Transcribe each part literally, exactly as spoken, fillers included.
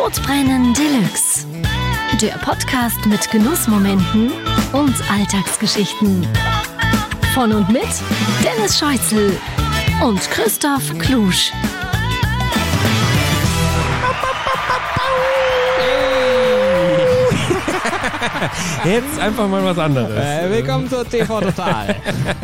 Sodbrennen Deluxe. Der Podcast mit Genussmomenten und Alltagsgeschichten. Von und mit Dennis Scheuzel und Christoph Klusch. Jetzt einfach mal was anderes. Äh, willkommen zu T V Total.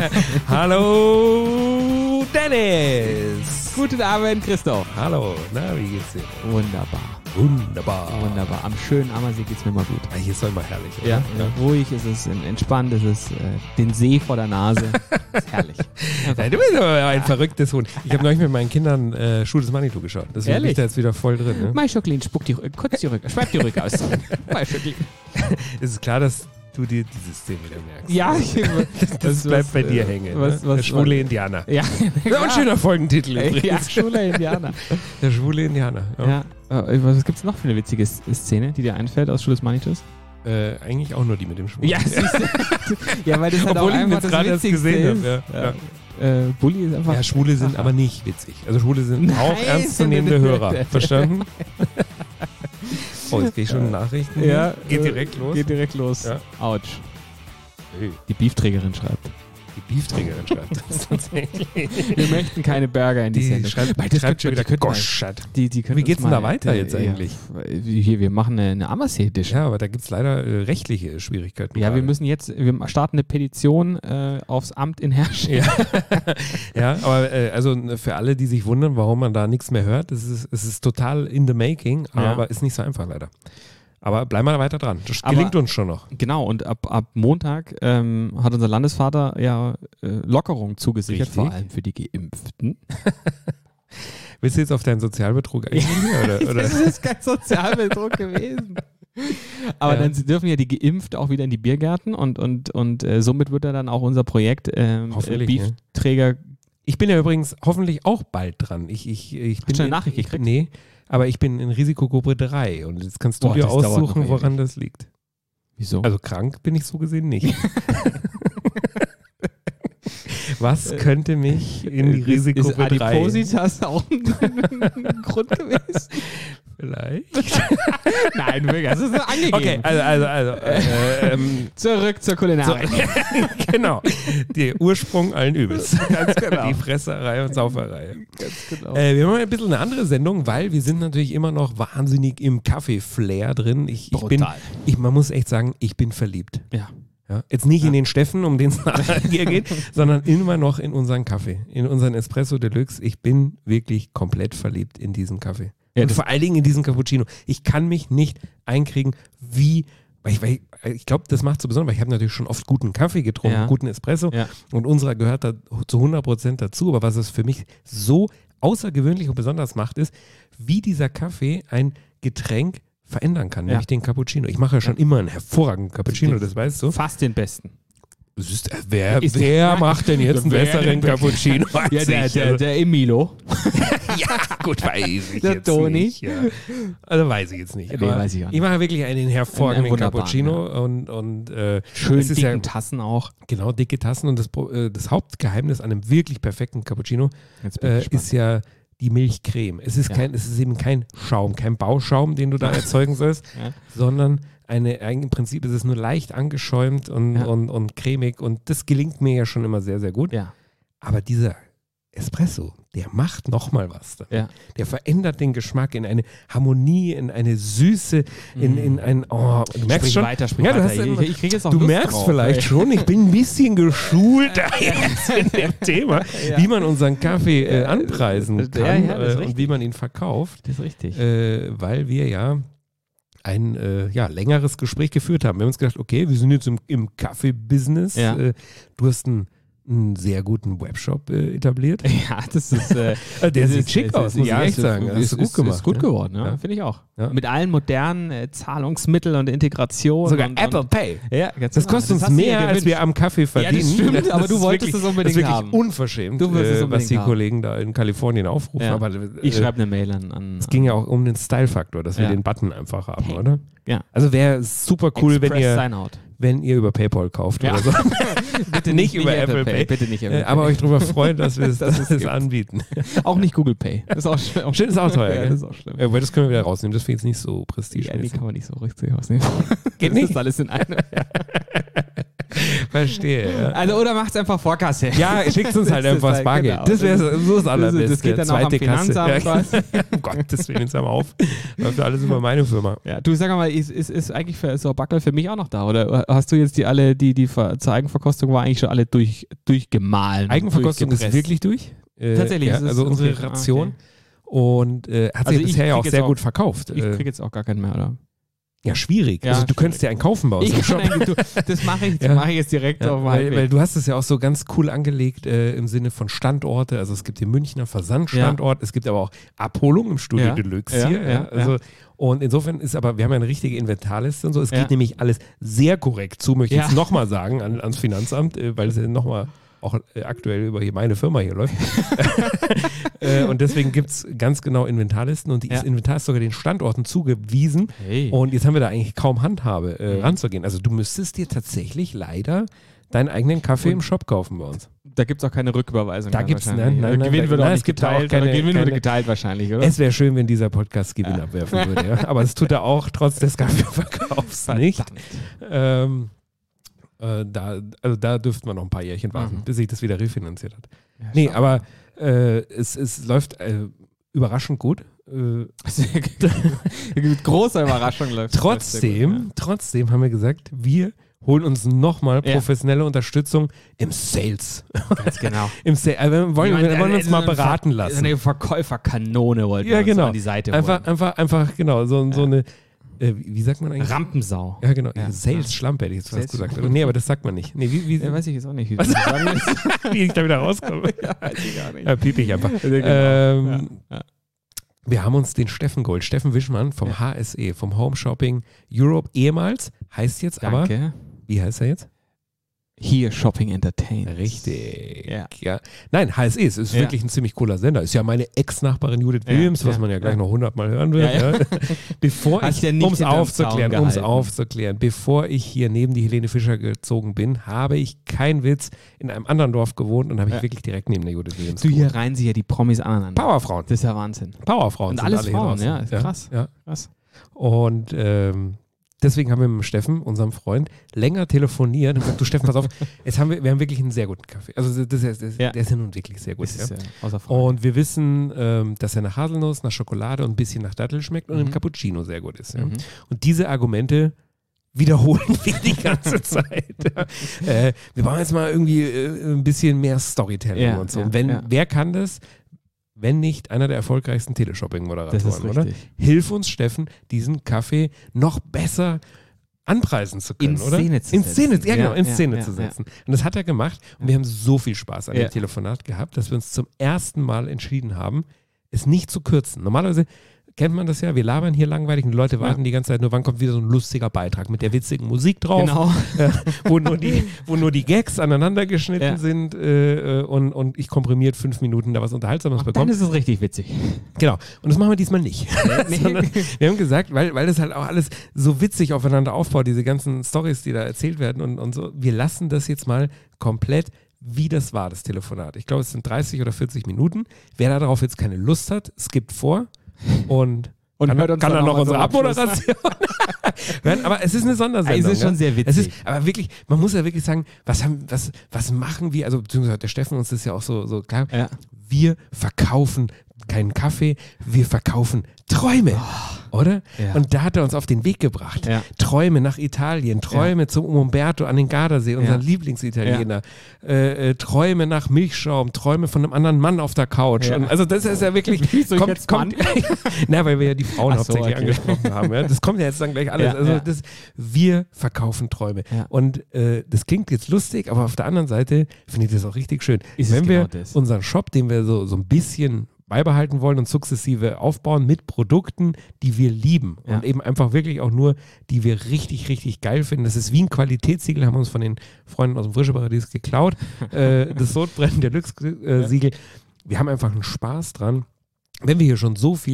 Hallo Dennis. Guten Abend, Christoph. Hallo, na, wie geht's dir? Wunderbar. Wunderbar. Wunderbar. Am schönen Ammersee geht's mir mal gut. Ja, hier ist doch immer herrlich. Oder? Ja, ja. Ruhig ist es, entspannt ist es, äh, den See vor der Nase. Ist herrlich. Ja, du bist aber ein verrücktes Hund. Ich habe neulich mit meinen Kindern äh, Schuh des Manitou geschaut. Deswegen bin ich da jetzt wieder voll drin. Ne? Mein Schocklin spuckt die Rück, kurz die Rück, schreibt die Rück aus. Mein Schocklin. Es ist klar, dass du dir diese Szene wieder merkst. Ja, ich, das, das bleibt was, bei dir hängen. Was, ne? was, der schwule was, Indianer. Ja, das ist auch ein schöner Folgentitel übrigens. Ja, schwule Indianer. Der schwule Indianer. Ja. Ja. Äh, was gibt's noch für eine witzige Szene, die dir einfällt aus Schuh des Manitus? Äh, eigentlich auch nur die mit dem Schwulen. Ja, ja, weil das halt Obwohl auch ich ihn jetzt gerade erst gesehen habe. Ja. Ja. Ja. Äh, Bulli ist einfach... Ja, Schwule sind Aha. aber nicht witzig. Also Schwule sind Nein, auch ernstzunehmende Hörer. Verstanden? Oh, jetzt gehe ich schon in Nachrichten. Ja, geht direkt los. Geht direkt los. Ja. Autsch. Hey. Die Beefträgerin schreibt. Die Beefträgerin schreibt das tatsächlich. Wir möchten keine Burger in die, die Sendung. Schreibt, Weil das schreibt schon wieder Goschert. Die, die Wie geht's denn da weiter jetzt eigentlich? Ja, hier, wir machen eine, eine Ammersee-Edition. Ja, aber da gibt es leider äh, rechtliche Schwierigkeiten. Ja, gerade. wir müssen jetzt, wir starten eine Petition äh, aufs Amt in Herrsching. Ja, ja aber äh, also für alle, die sich wundern, warum man da nichts mehr hört, es ist, es ist total in the making, ja. aber ist nicht so einfach leider. Aber bleiben wir da weiter dran. Das gelingt Aber, uns schon noch. Genau, und ab, ab Montag ähm, hat unser Landesvater ja äh, Lockerung zugesichert, Richtig. vor allem für die Geimpften. Willst du jetzt auf deinen Sozialbetrug eingehen? oder, oder? Das ist kein Sozialbetrug gewesen. Aber ja. dann dürfen ja die Geimpften auch wieder in die Biergärten und, und, und äh, somit wird ja dann auch unser Projekt ähm, äh, Beefträger. Ja. Ich bin ja übrigens hoffentlich auch bald dran. Ich, ich, ich bin Hast du eine Nachricht gekriegt? Nee. Aber ich bin in Risikogruppe drei und jetzt kannst du Boah, dir aussuchen, woran das liegt. Wieso? Also krank bin ich so gesehen nicht. Was könnte mich in die Risikogruppe ist, ist drei... Adipositas auch ein Grund gewesen? Vielleicht. Nein, wirklich, das ist so angegeben. Okay, also, also, also äh, ähm, zurück zur Kulinarik. So, genau, der Ursprung allen Übels. Ganz genau. Die Fresserei und Sauferei. Ganz genau. Äh, wir haben ein bisschen eine andere Sendung, weil wir sind natürlich immer noch wahnsinnig im Kaffee-Flair drin. Ich, ich bin, ich, man muss echt sagen, ich bin verliebt. Ja. Ja, jetzt nicht ja. in den Steffen, um den es hier geht, sondern immer noch in unseren Kaffee, in unseren Espresso Deluxe. Ich bin wirklich komplett verliebt in diesen Kaffee. Ja, und vor allen Dingen in diesen Cappuccino. Ich kann mich nicht einkriegen, wie, weil ich, weil ich, ich glaube, das macht so besonders, weil ich habe natürlich schon oft guten Kaffee getrunken, ja. guten Espresso ja. und unserer gehört da zu hundert Prozent dazu. Aber was es für mich so außergewöhnlich und besonders macht, ist, wie dieser Kaffee ein Getränk verändern kann, ja. nämlich den Cappuccino. Ich mache ja schon ja. immer einen hervorragenden Cappuccino, das weißt du. Fast den besten. Ist, wer ist, wer macht denn jetzt einen besseren Cappuccino? Ja, der, der, der Emilo. Ja, gut, weiß ich der jetzt Toni. nicht. Ja. Also weiß ich jetzt nicht. Nee, weiß ich, auch nicht. Ich mache wirklich einen hervorragenden ein, ein Cappuccino ja. und, und äh, schön dicken ja, Tassen auch. Genau, dicke Tassen und das, äh, das Hauptgeheimnis an einem wirklich perfekten Cappuccino äh, ist ja die Milchcreme. Es ist, ja. kein, es ist eben kein Schaum, kein Bauschaum, den du da erzeugen sollst, ja. sondern eine, im Prinzip ist es nur leicht angeschäumt und, ja. und, und cremig und das gelingt mir ja schon immer sehr, sehr gut. Ja. Aber dieser Espresso, der macht nochmal was. Ja. Der verändert den Geschmack in eine Harmonie, in eine Süße, in, mm. in ein, oh, du merkst sprich schon, weiter, sprich ja, du, weiter. hast immer, ich, ich krieg jetzt auch du Lust merkst drauf, vielleicht ey. schon, ich bin ein bisschen geschult jetzt in dem Thema, ja. wie man unseren Kaffee äh, anpreisen kann ja, ja, äh, und wie man ihn verkauft. Das ist richtig. Äh, weil wir ja ein äh, ja, längeres Gespräch geführt haben. Wir haben uns gedacht, okay, wir sind jetzt im, im Kaffee-Business. Ja. Äh, du hast einen, einen sehr guten Webshop äh, etabliert. Ja, das ist... Äh, der das sieht ist, schick aus, muss ja, ich echt ist, sagen. Das ist, hast du gut ist, gemacht. Ist gut ja? geworden, ja, ja. finde ich auch. Ja. Mit allen modernen äh, Zahlungsmitteln und Integration. Sogar und, Apple und, Pay. Ja, ganz das genau. kostet das uns mehr, als wir am Kaffee verdienen. Ja, das stimmt, das aber du wolltest wirklich, es unbedingt haben. Das ist haben. wirklich unverschämt, du willst es äh, was die haben. Kollegen da in Kalifornien aufrufen. Ja. Aber, äh, ich schreibe eine Mail an... an es ging ja auch um den Style-Faktor, dass wir ja. den Button einfach haben, oder? Ja. Also wäre super cool, Express wenn ihr... Sign-out. wenn ihr über PayPal kauft ja. oder so. Bitte nicht, nicht über Apple Pay. Pay. Bitte nicht Apple Pay. Aber euch darüber freuen, dass wir es das das anbieten. Auch nicht Google Pay. Das ist auch schlimm. Stimmt, ist auch teuer. Ja, ja. Das ist auch schlimm. Ja, aber das können wir wieder rausnehmen. Das finde ich jetzt nicht so prestige. Ja, die kann man nicht so richtig rausnehmen. Geht das nicht? ist alles in einem. Verstehe. Ja. Also oder macht es einfach Vorkasse. Ja, schickt uns halt einfach das Bargeld. Genau. Das wäre so das Allerbeste. Das geht dann auch am Finanzamt. Ja. Um Gottes Willen, jetzt hör mal auf. Läuft alles über meine Firma. Ja, du sag mal, ist, ist, ist eigentlich für so Backel für mich auch noch da? Oder hast du jetzt die alle, die, die zur Eigenverkostung war, eigentlich schon alle durch, durchgemahlen? Eigenverkostung ist wirklich durch. Äh, Tatsächlich. Ja, also unsere okay. Ration. Okay. Und äh, hat also sich bisher ja auch sehr auch, gut verkauft. Ich kriege jetzt auch gar keinen mehr, oder? Ja, schwierig. Ja, also du schwierig. Könntest dir einen kaufen bei uns im Shop. Du, das mache ich, ja. mach ich jetzt direkt ja, auf weil, weil du hast es ja auch so ganz cool angelegt äh, im Sinne von Standorte. Also es gibt den Münchner Versandstandort, ja. es gibt aber auch Abholung im Studio ja. Deluxe ja, hier. Ja, ja. Also, ja. Und insofern ist aber, wir haben ja eine richtige Inventarliste und so. Es ja. geht nämlich alles sehr korrekt zu, möchte ich ja. jetzt nochmal sagen, an, ans Finanzamt, äh, weil es ja nochmal auch äh, aktuell über hier meine Firma hier läuft. äh, und deswegen gibt es ganz genau Inventarlisten und dieses ja. Inventar ist sogar den Standorten zugewiesen. Hey. Und jetzt haben wir da eigentlich kaum Handhabe, äh, ranzugehen. Also du müsstest dir tatsächlich leider deinen eigenen Kaffee und im Shop kaufen bei uns. Da gibt es auch keine Rücküberweisung. Da gibt es nein, nein, Gewinn nein, wird nein, auch nicht geteilt. Keine, Gewinn keine, wird geteilt wahrscheinlich, oder? Es wäre schön, wenn dieser Podcast Gewinn ja. abwerfen würde. Ja. Aber das tut er auch trotz des Kaffeeverkaufs nicht. Ähm, Äh, da, also da dürften wir noch ein paar Jährchen warten, mhm. bis sich das wieder refinanziert hat. Ja, nee, aber äh, es, es läuft äh, überraschend gut. Äh, Großer Überraschung läuft. Trotzdem, gut, ja. trotzdem haben wir gesagt, wir holen uns nochmal professionelle ja. Unterstützung im Sales. Ganz genau. Im Sa- also wir wollen, wir wollen uns mal beraten lassen. Eine Verkäuferkanone wollten ja, wir uns genau. an die Seite einfach, holen. Einfach, einfach, genau, so, ja. so eine Äh, wie sagt man eigentlich? Rampensau. Ja, genau. Ja. Sales-Schlampe hätte ich jetzt fast gesagt. Nee, aber das sagt man nicht. Nee, wie, wie, ja, weiß ich jetzt auch nicht. Wie, wie ich da wieder rauskomme. Ja, weiß ich gar nicht. Ja, piep ich einfach. Genau. Ähm, ja. Ja. Wir haben uns den Steffen geholt, Steffen Wischmann vom ja. H S E, vom Home Shopping Europe ehemals, heißt jetzt Danke. aber, wie heißt er jetzt? Hier Shopping Entertainment. Richtig. Ja. ja. Nein, H S E, es ist ja. wirklich ein ziemlich cooler Sender. Ist ja meine Ex-Nachbarin Judith ja. Williams, was ja. man ja gleich ja. noch hundertmal hören wird. Ja, ja. Bevor ich, ja um es aufzuklären, um es aufzuklären, bevor ich hier neben die Helene Fischer gezogen bin, habe ich, kein Witz, in einem anderen Dorf gewohnt und habe ich ja. wirklich direkt neben der Judith Williams Du, hier reihen sich ja die Promis aneinander. Powerfrauen. Das ist ja Wahnsinn. Powerfrauen. Und alles Frauen, ja, ist krass. Ja. krass. Und ähm, deswegen haben wir mit dem Steffen, unserem Freund, länger telefoniert und gesagt, du Steffen, pass auf, jetzt haben wir, wir haben wirklich einen sehr guten Kaffee. Also das, das, das, ja. der ist ja nun wirklich sehr gut. Ist, ja. Ja, außer Frage. Und wir wissen, ähm, dass er nach Haselnuss, nach Schokolade und ein bisschen nach Dattel schmeckt und mhm. im Cappuccino sehr gut ist. Ja. Mhm. Und diese Argumente wiederholen wir die ganze Zeit. Ja. Äh, wir brauchen jetzt mal irgendwie äh, ein bisschen mehr Storytelling ja, und so. Ja, und wenn, ja. wer kann das? Wenn nicht einer der erfolgreichsten Teleshopping-Moderatoren, oder? Richtig. Hilf uns, Steffen, diesen Kaffee noch besser anpreisen zu können, in oder? Szene zu in setzen. Szene, ja, genau, in ja, Szene ja, zu setzen. Ja. Und das hat er gemacht und wir haben so viel Spaß an ja. dem Telefonat gehabt, dass wir uns zum ersten Mal entschieden haben, es nicht zu kürzen. Normalerweise kennt man das ja, wir labern hier langweilig und die Leute warten ja. die ganze Zeit nur, wann kommt wieder so ein lustiger Beitrag mit der witzigen Musik drauf, genau. äh, wo, nur die, wo nur die Gags aneinander geschnitten ja. sind äh, und, und ich komprimiert fünf Minuten da was Unterhaltsames bekomme. Dann ist es richtig witzig. Genau. Und das machen wir diesmal nicht. Nee. Wir haben gesagt, weil, weil das halt auch alles so witzig aufeinander aufbaut, diese ganzen Storys, die da erzählt werden und, und so, wir lassen das jetzt mal komplett, wie das war, das Telefonat. Ich glaube, es sind dreißig oder vierzig Minuten. Wer darauf jetzt keine Lust hat, skippt vor. Und, und kann, hört uns kann dann noch so unsere Abmoderation hören. Aber es ist eine Sondersendung. Es ist schon sehr witzig. Es ist, aber wirklich, man muss ja wirklich sagen, was, haben, was, was machen wir, also beziehungsweise hat der Steffen uns das ja auch so, so klar, ja. wir verkaufen keinen Kaffee, wir verkaufen Träume, oh, oder? Ja. Und da hat er uns auf den Weg gebracht. Ja. Träume nach Italien, Träume ja. zum Umberto an den Gardasee, unseren ja. Lieblingsitaliener, ja. äh, äh, Träume nach Milchschaum, Träume von einem anderen Mann auf der Couch. Ja. Und also das ist ja wirklich, Wieso kommt, jetzt kommt, na, weil wir ja die Frauen so, hauptsächlich okay. angesprochen haben. Ja? Das kommt ja jetzt dann gleich alles. Ja, also ja. das, wir verkaufen Träume. Ja. Und äh, das klingt jetzt lustig, aber auf der anderen Seite finde ich das auch richtig schön. Ist Wenn wir genau das. unseren Shop, den wir so, so ein bisschen beibehalten wollen und sukzessive aufbauen mit Produkten, die wir lieben ja. und eben einfach wirklich auch nur, die wir richtig, richtig geil finden. Das ist wie ein Qualitätssiegel, haben wir uns von den Freunden aus dem Frische Paradies geklaut. äh, das Sodbrennen Deluxe äh, Siegel. Wir haben einfach einen Spaß dran, wenn wir hier schon so viel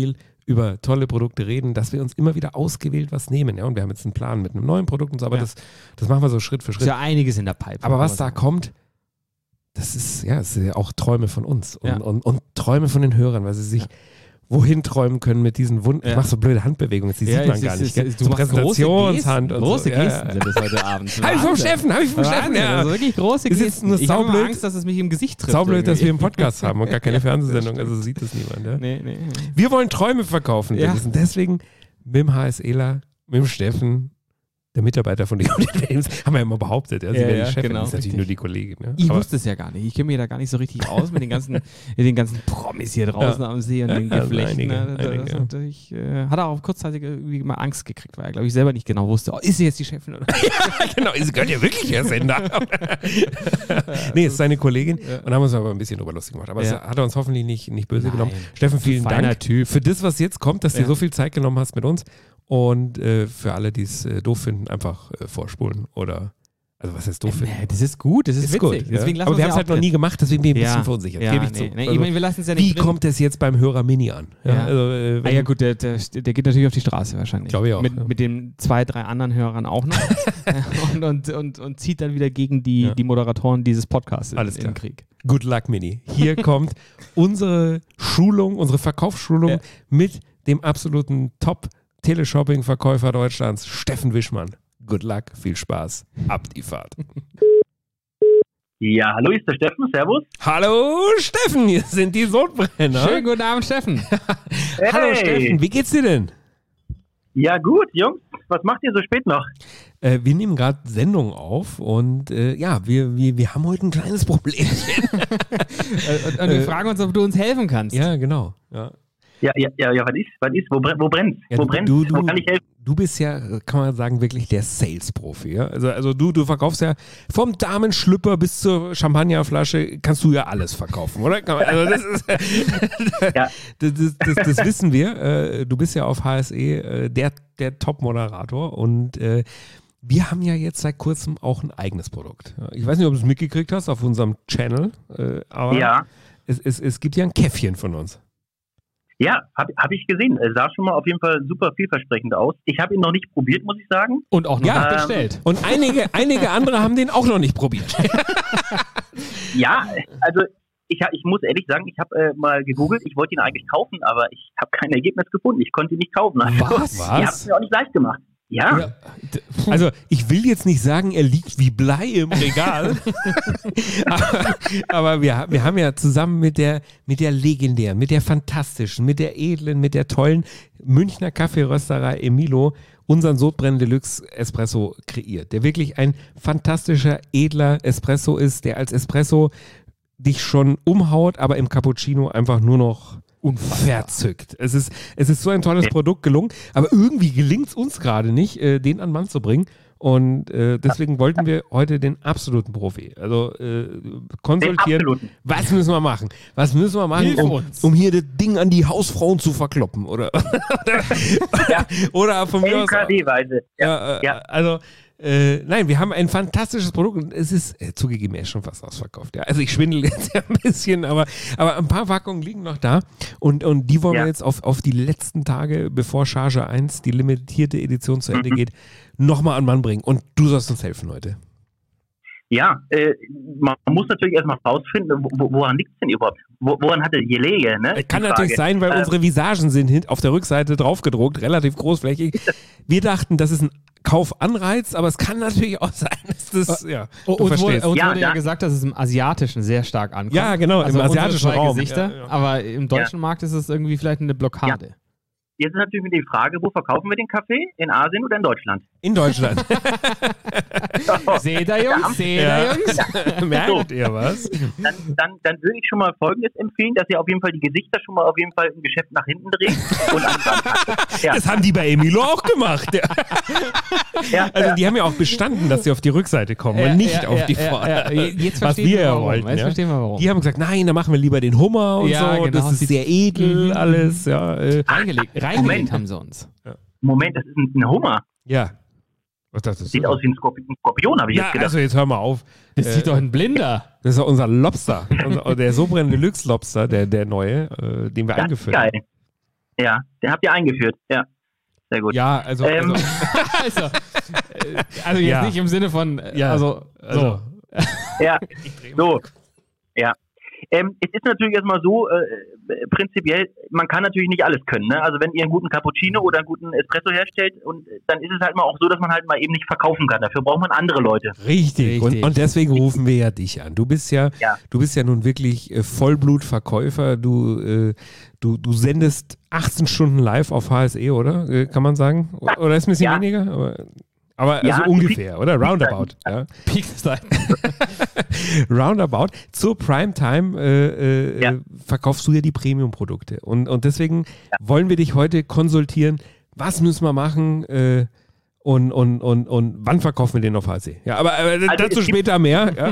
über tolle Produkte reden, dass wir uns immer wieder ausgewählt was nehmen. Ja? Und wir haben jetzt einen Plan mit einem neuen Produkt und so, aber ja. das, das machen wir so Schritt für Schritt. Ist ja einiges in der Pipe. Aber was da kommt, das ist ja, das ist ja auch Träume von uns und, ja. und, und Träume von den Hörern, weil sie sich ja. wohin träumen können mit diesen Wunden. Ja. Ich mache so blöde Handbewegungen, die ja, sieht man gar nicht. Ist, du so Präsentationshand und große so. Gesten ja, ja. sind es heute Abend. Habe ich vom Steffen, habe ich vom Steffen. Ja. Also wirklich große Gesten. Gesten. Nur ich saublöd, habe Angst, dass es mich im Gesicht trifft. Saublöd, dass wir einen Podcast haben und gar keine Fernsehsendung, also sieht das niemand. Ja? Nee, nee. Wir wollen Träume verkaufen. Ja. Und deswegen mit dem HSEler, mit dem Steffen, der Mitarbeiter von den Games, haben wir ja immer behauptet. Ja, sie ja, wäre ja, die Chefin, genau, das ist natürlich richtig. nur die Kollegin. Ne? Ich Aber wusste es ja gar nicht. Ich kenne mich da gar nicht so richtig aus mit den ganzen, mit den ganzen Promis hier draußen ja. am See und den ja, Geflechten. Also einige, einige, das ja. Ich äh, hatte auch kurzzeitig irgendwie mal Angst gekriegt, weil er, glaube ich, selber nicht genau wusste, oh, ist sie jetzt die Chefin oder ja, genau, sie gehört ja wirklich der Sender. Nee, ist seine Kollegin ja. und haben uns aber ein bisschen drüber lustig gemacht. Aber ja. das hat er uns hoffentlich nicht, nicht böse Nein. genommen. Steffen, vielen Feiner Dank Typ. für das, was jetzt kommt, dass du ja. dir so viel Zeit genommen hast mit uns. Und äh, für alle, die es äh, doof finden, einfach äh, vorspulen oder, also was heißt doof finden? Nee, das ist gut, das ist, ist witzig. Gut, deswegen ja. Aber wir haben es halt noch nie gemacht, deswegen bin ich ein ja. bisschen verunsichert. Ja, Gebe ich nee, zu. Nee, also, ich meine, wir lassen es ja nicht wie drin. kommt es jetzt beim Hörer Mini an? Ja, ja. Also, äh, ah, ja gut, der, der, der geht natürlich auf die Straße wahrscheinlich. Glaube ich auch. Mit, ja. mit den zwei, drei anderen Hörern auch noch. und, und, und, und zieht dann wieder gegen die, ja. die Moderatoren dieses Podcasts in, Alles klar. in den Krieg. Good luck, Mini. Hier kommt unsere Schulung, unsere Verkaufsschulung ja. mit dem absoluten Top Teleshopping-Verkäufer Deutschlands, Steffen Wischmann. Good luck, viel Spaß, ab die Fahrt. Ja, hallo, ist der Steffen, servus. Hallo Steffen, hier sind die Sodbrenner. Schönen guten Abend, Steffen. Hey. Hallo Steffen, wie geht's dir denn? Ja gut, Jungs, was macht ihr so spät noch? Äh, wir nehmen gerade Sendung auf und äh, ja, wir, wir, wir haben heute ein kleines Problemchen. und, und wir äh, fragen uns, ob du uns helfen kannst. Ja, genau. Ja. Ja, ja, ja, ja, was ist, was ist, wo, brennt, wo brennt, ja, wo du, brennt, du, du, wo kann ich helfen? Du bist ja, kann man sagen, wirklich der Sales-Profi, ja? Also, also du, du verkaufst ja vom Damenschlüpper bis zur Champagnerflasche, kannst du ja alles verkaufen, oder? Also das, ist, ja. das, das, das, das wissen wir. Du bist ja auf H S E der, der Top-Moderator und äh, wir haben ja jetzt seit kurzem auch ein eigenes Produkt. Ich weiß nicht, ob du es mitgekriegt hast auf unserem Channel, aber ja. es, es, es gibt ja ein Käffchen von uns. Ja, habe hab ich gesehen. Er sah schon mal auf jeden Fall super vielversprechend aus. Ich habe ihn noch nicht probiert, muss ich sagen. Und auch noch ja, nicht bestellt. Und einige, einige andere haben den auch noch nicht probiert. Ja, also ich, ich muss ehrlich sagen, ich habe äh, mal gegoogelt. Ich wollte ihn eigentlich kaufen, aber ich habe kein Ergebnis gefunden. Ich konnte ihn nicht kaufen. Also, Was? Ihr habt es mir auch nicht leicht gemacht. Ja. ja. Also ich will jetzt nicht sagen, er liegt wie Blei im Regal, aber, aber wir, wir haben ja zusammen mit der, mit der legendären, mit der fantastischen, mit der edlen, mit der tollen Münchner Kaffeerösterei Emilo unseren Sodbrennen Deluxe Espresso kreiert, der wirklich ein fantastischer, edler Espresso ist, der als Espresso dich schon umhaut, aber im Cappuccino einfach nur noch verzückt. Es ist, es ist so ein tolles Produkt gelungen, aber irgendwie gelingt es uns gerade nicht, äh, den an den Mann zu bringen. Und äh, deswegen wollten wir heute den absoluten Profi, also äh, konsultieren, was müssen wir machen? Was müssen wir machen, um, um hier das Ding an die Hausfrauen zu verkloppen? Oder, ja. oder von mir aus. Weise. Ja, äh, ja. Also Äh, nein, wir haben ein fantastisches Produkt und es ist äh, zugegeben, er ist schon fast ausverkauft. Ja. Also ich schwindel jetzt ja ein bisschen, aber, aber ein paar Packungen liegen noch da und, und die wollen ja. wir jetzt auf, auf die letzten Tage, bevor Charge eins, die limitierte Edition zu Ende mhm. geht, nochmal an Mann bringen. Und du sollst uns helfen heute. Ja, äh, man muss natürlich erstmal rausfinden, wo, woran liegt es denn überhaupt? Wo, woran hat er gelegen? Ne? Kann natürlich sein, weil ähm, unsere Visagen sind hin, auf der Rückseite draufgedruckt, relativ großflächig. Wir dachten, das ist ein Kaufanreiz, aber es kann natürlich auch sein, dass das, ja, du uns verstehst. Wurde, uns ja, wurde ja gesagt, dass es im Asiatischen sehr stark ankommt. Ja, genau, also im asiatischen Raum. Gesichter, ja, ja. Aber im deutschen ja. Markt ist es irgendwie vielleicht eine Blockade. Ja. Jetzt ist natürlich die Frage, wo verkaufen wir den Kaffee? In Asien oder in Deutschland? In Deutschland. Seht ihr, Jungs? Seht ihr, ja. Jungs? Ja. Merkt ihr was? Dann, dann, dann würde ich schon mal Folgendes empfehlen, dass ihr auf jeden Fall die Gesichter schon mal auf jeden Fall im Geschäft nach hinten dreht. Und ja. Das haben die bei Emilo auch gemacht. Ja. Ja, also ja. die haben ja auch bestanden, dass sie auf die Rückseite kommen ja, und nicht ja, auf ja, die ja, Vorder'. Ja, ja. Jetzt was wir ja warum. wollten. Jetzt ja. verstehen wir warum. Die haben gesagt, nein, dann machen wir lieber den Hummer und ja, so. Genau. Das ist sehr edel, alles. Ja, äh. Reingelegt, reingelegt haben sie uns. Ja. Moment, das ist ein, ein Hummer. Ja. Was das ist? Sieht aus wie ein Skorpion, ein Skorpion habe ich ja, jetzt gedacht. Also jetzt hör mal auf. Das äh, sieht doch ein Blinder. Das ist doch unser Lobster. unser, der Sodbrennen Deluxe Lobster, der, der neue, äh, den wir das eingeführt ist geil. haben. Ja, den habt ihr eingeführt, ja. Sehr gut. Ja, also, ähm, also, also, also jetzt ja. nicht im Sinne von, ja. also, so. Ja, so, ja. Ähm, es ist natürlich erstmal so, äh, prinzipiell, man kann natürlich nicht alles können. Ne? Also wenn ihr einen guten Cappuccino oder einen guten Espresso herstellt, und dann ist es halt mal auch so, dass man halt mal eben nicht verkaufen kann. Dafür braucht man andere Leute. Richtig. Richtig. Und, und deswegen rufen wir ja dich an. Du bist ja, ja. du bist ja nun wirklich äh, Vollblutverkäufer. Du, äh, du, du sendest achtzehn Stunden live auf H S E, oder? Äh, kann man sagen? Oder ist ein bisschen ja. weniger? Aber Aber ja, also ungefähr, oder? Roundabout. Ja. Peak-Zeit. Roundabout. Zur Primetime äh, äh, ja. verkaufst du ja die Premium-Produkte. Und, und deswegen ja. wollen wir dich heute konsultieren, was müssen wir machen äh, und, und, und, und wann verkaufen wir den auf H C? Ja, aber äh, also dazu später mehr. Ja.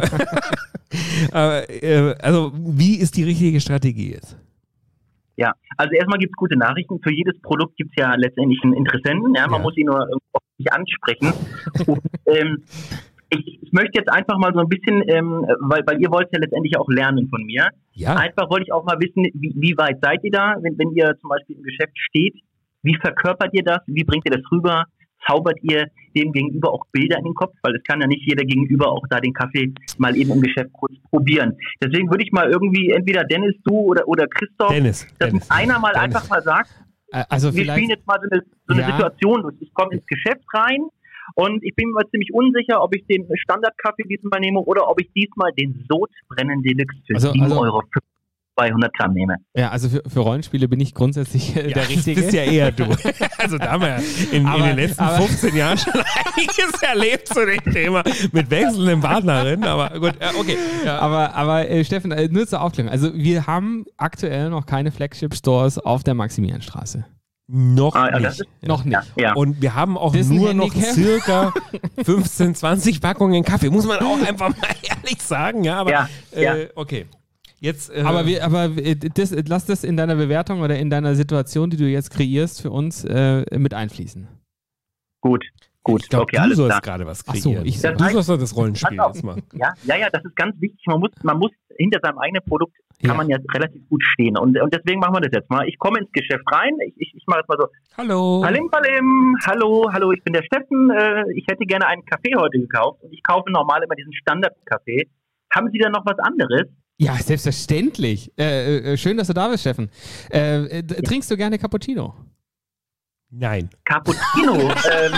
aber, äh, also wie ist die richtige Strategie jetzt? Ja, also erstmal gibt es gute Nachrichten. Für jedes Produkt gibt es ja letztendlich einen Interessenten. Ja, man ja. muss ihn nur irgendwie ansprechen. Und, ähm, ich, ich möchte jetzt einfach mal so ein bisschen, ähm, weil, weil ihr wollt ja letztendlich auch lernen von mir. Ja. Einfach wollte ich auch mal wissen, wie, wie weit seid ihr da, wenn, wenn ihr zum Beispiel im Geschäft steht? Wie verkörpert ihr das? Wie bringt ihr das rüber? Zaubert ihr dem Gegenüber auch Bilder in den Kopf? Weil es kann ja nicht jeder Gegenüber auch da den Kaffee mal eben im Geschäft kurz probieren. Deswegen würde ich mal irgendwie, entweder Dennis, du oder, oder Christoph, Dennis, dass Dennis, einer mal Dennis. einfach mal sagt, also wir spielen jetzt mal so eine, so eine ja. Situation durch. Ich komme ins Geschäft rein und ich bin mir ziemlich unsicher, ob ich den Standardkaffee diesmal nehme oder ob ich diesmal den Sodbrennen Deluxe für also, sieben also, Euro zweihundert Gramm nehme. Ja, also für, für Rollenspiele bin ich grundsätzlich äh, ja, der Richtige. Das bist ja eher du. Also da haben wir in, aber, in den letzten aber, fünfzehn Jahren schon einiges erlebt zu dem Thema mit wechselnden Partnerinnen, aber gut, ja, okay. Ja. Aber, aber äh, Steffen, äh, nur zur Aufklärung. Also wir haben aktuell noch keine Flagship-Stores auf der Maximilianstraße. Noch ah, nicht. Ist, noch nicht. Ja. Und wir haben auch nur noch circa fünfzehn, zwanzig Packungen Kaffee, muss man auch einfach mal ehrlich sagen. Ja, aber ja, äh, ja. okay. Jetzt, äh, aber wir, aber das, lass das in deiner Bewertung oder in deiner Situation, die du jetzt kreierst, für uns äh, mit einfließen. Gut, gut. Ich glaube, okay, du alles sollst klar. gerade was Ach kreieren. so, ich das du heißt, sollst doch das Rollenspiel jetzt machen. Ja, ja, ja, das ist ganz wichtig. Man muss, man muss hinter seinem eigenen Produkt kann ja. man ja relativ gut stehen. Und, und deswegen machen wir das jetzt mal. Ich komme ins Geschäft rein. Ich, ich, ich mache jetzt mal so. Hallo. Palim, palim. Hallo, hallo, ich bin der Steffen. Ich hätte gerne einen Kaffee heute gekauft. Und ich kaufe normal immer diesen Standard-Kaffee. Haben Sie da noch was anderes? Ja, selbstverständlich. Äh, äh, schön, dass du da bist, Steffen. Äh, äh, ja. Trinkst du gerne Cappuccino? Nein. Cappuccino? ähm.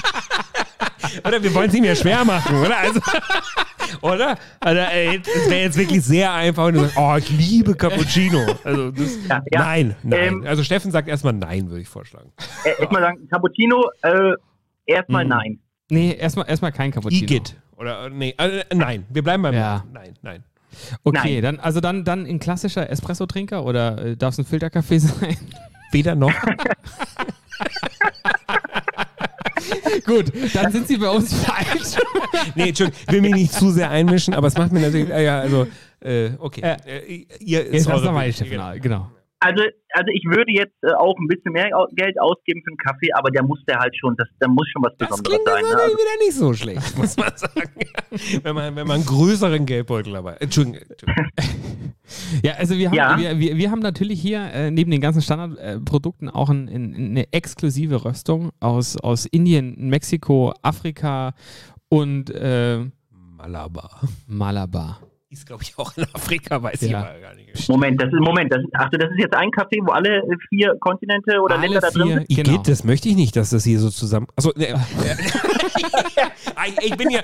Oder wir wollen es ihm ja schwer machen, oder? Also, oder? Also, ey, es wäre jetzt wirklich sehr einfach, wenn du sagst, oh, ich liebe Cappuccino. Also, das, ja, ja. Nein, nein. Ähm, also Steffen sagt erstmal nein, würde ich vorschlagen. Äh, erstmal sagen, Cappuccino, äh, erstmal mhm. nein. Nee, erstmal erstmal kein Cappuccino. Igitt. Oder, nee, äh, nein, wir bleiben beim ja. Nein, nein. Okay, Nein. dann also dann, dann ein klassischer Espresso-Trinker oder äh, darf es ein Filterkaffee sein? Weder noch. Gut, dann sind sie bei uns falsch. Nee, Entschuldigung, ich will mich nicht zu sehr einmischen, aber es macht mir natürlich, äh, ja, also, äh, okay. Äh, ihr jetzt lass doch mal, Steffen, genau. Also, also ich würde jetzt äh, auch ein bisschen mehr Geld ausgeben für einen Kaffee, aber der muss der halt schon, das, der muss schon was Besonderes das sein. Das ne? also, wieder nicht so schlecht, muss man sagen. wenn, man, wenn man einen größeren Geldbeutel dabei hat. Entschuldigung. Entschuldigung. Ja, also wir haben, ja. wir, wir, wir haben natürlich hier äh, neben den ganzen Standardprodukten äh, auch ein, ein, eine exklusive Röstung aus, aus Indien, Mexiko, Afrika und äh, Malabar. Malabar. Ist, glaube ich, auch in Afrika, weiß ja. ich aber gar nicht. Moment, das ist, Moment, das ist, ach, das ist jetzt ein Kaffee, wo alle vier Kontinente oder alle Länder da drin sind? Genau. Geht, das möchte ich nicht, dass das hier so zusammen... Achso, ne, ich bin ja...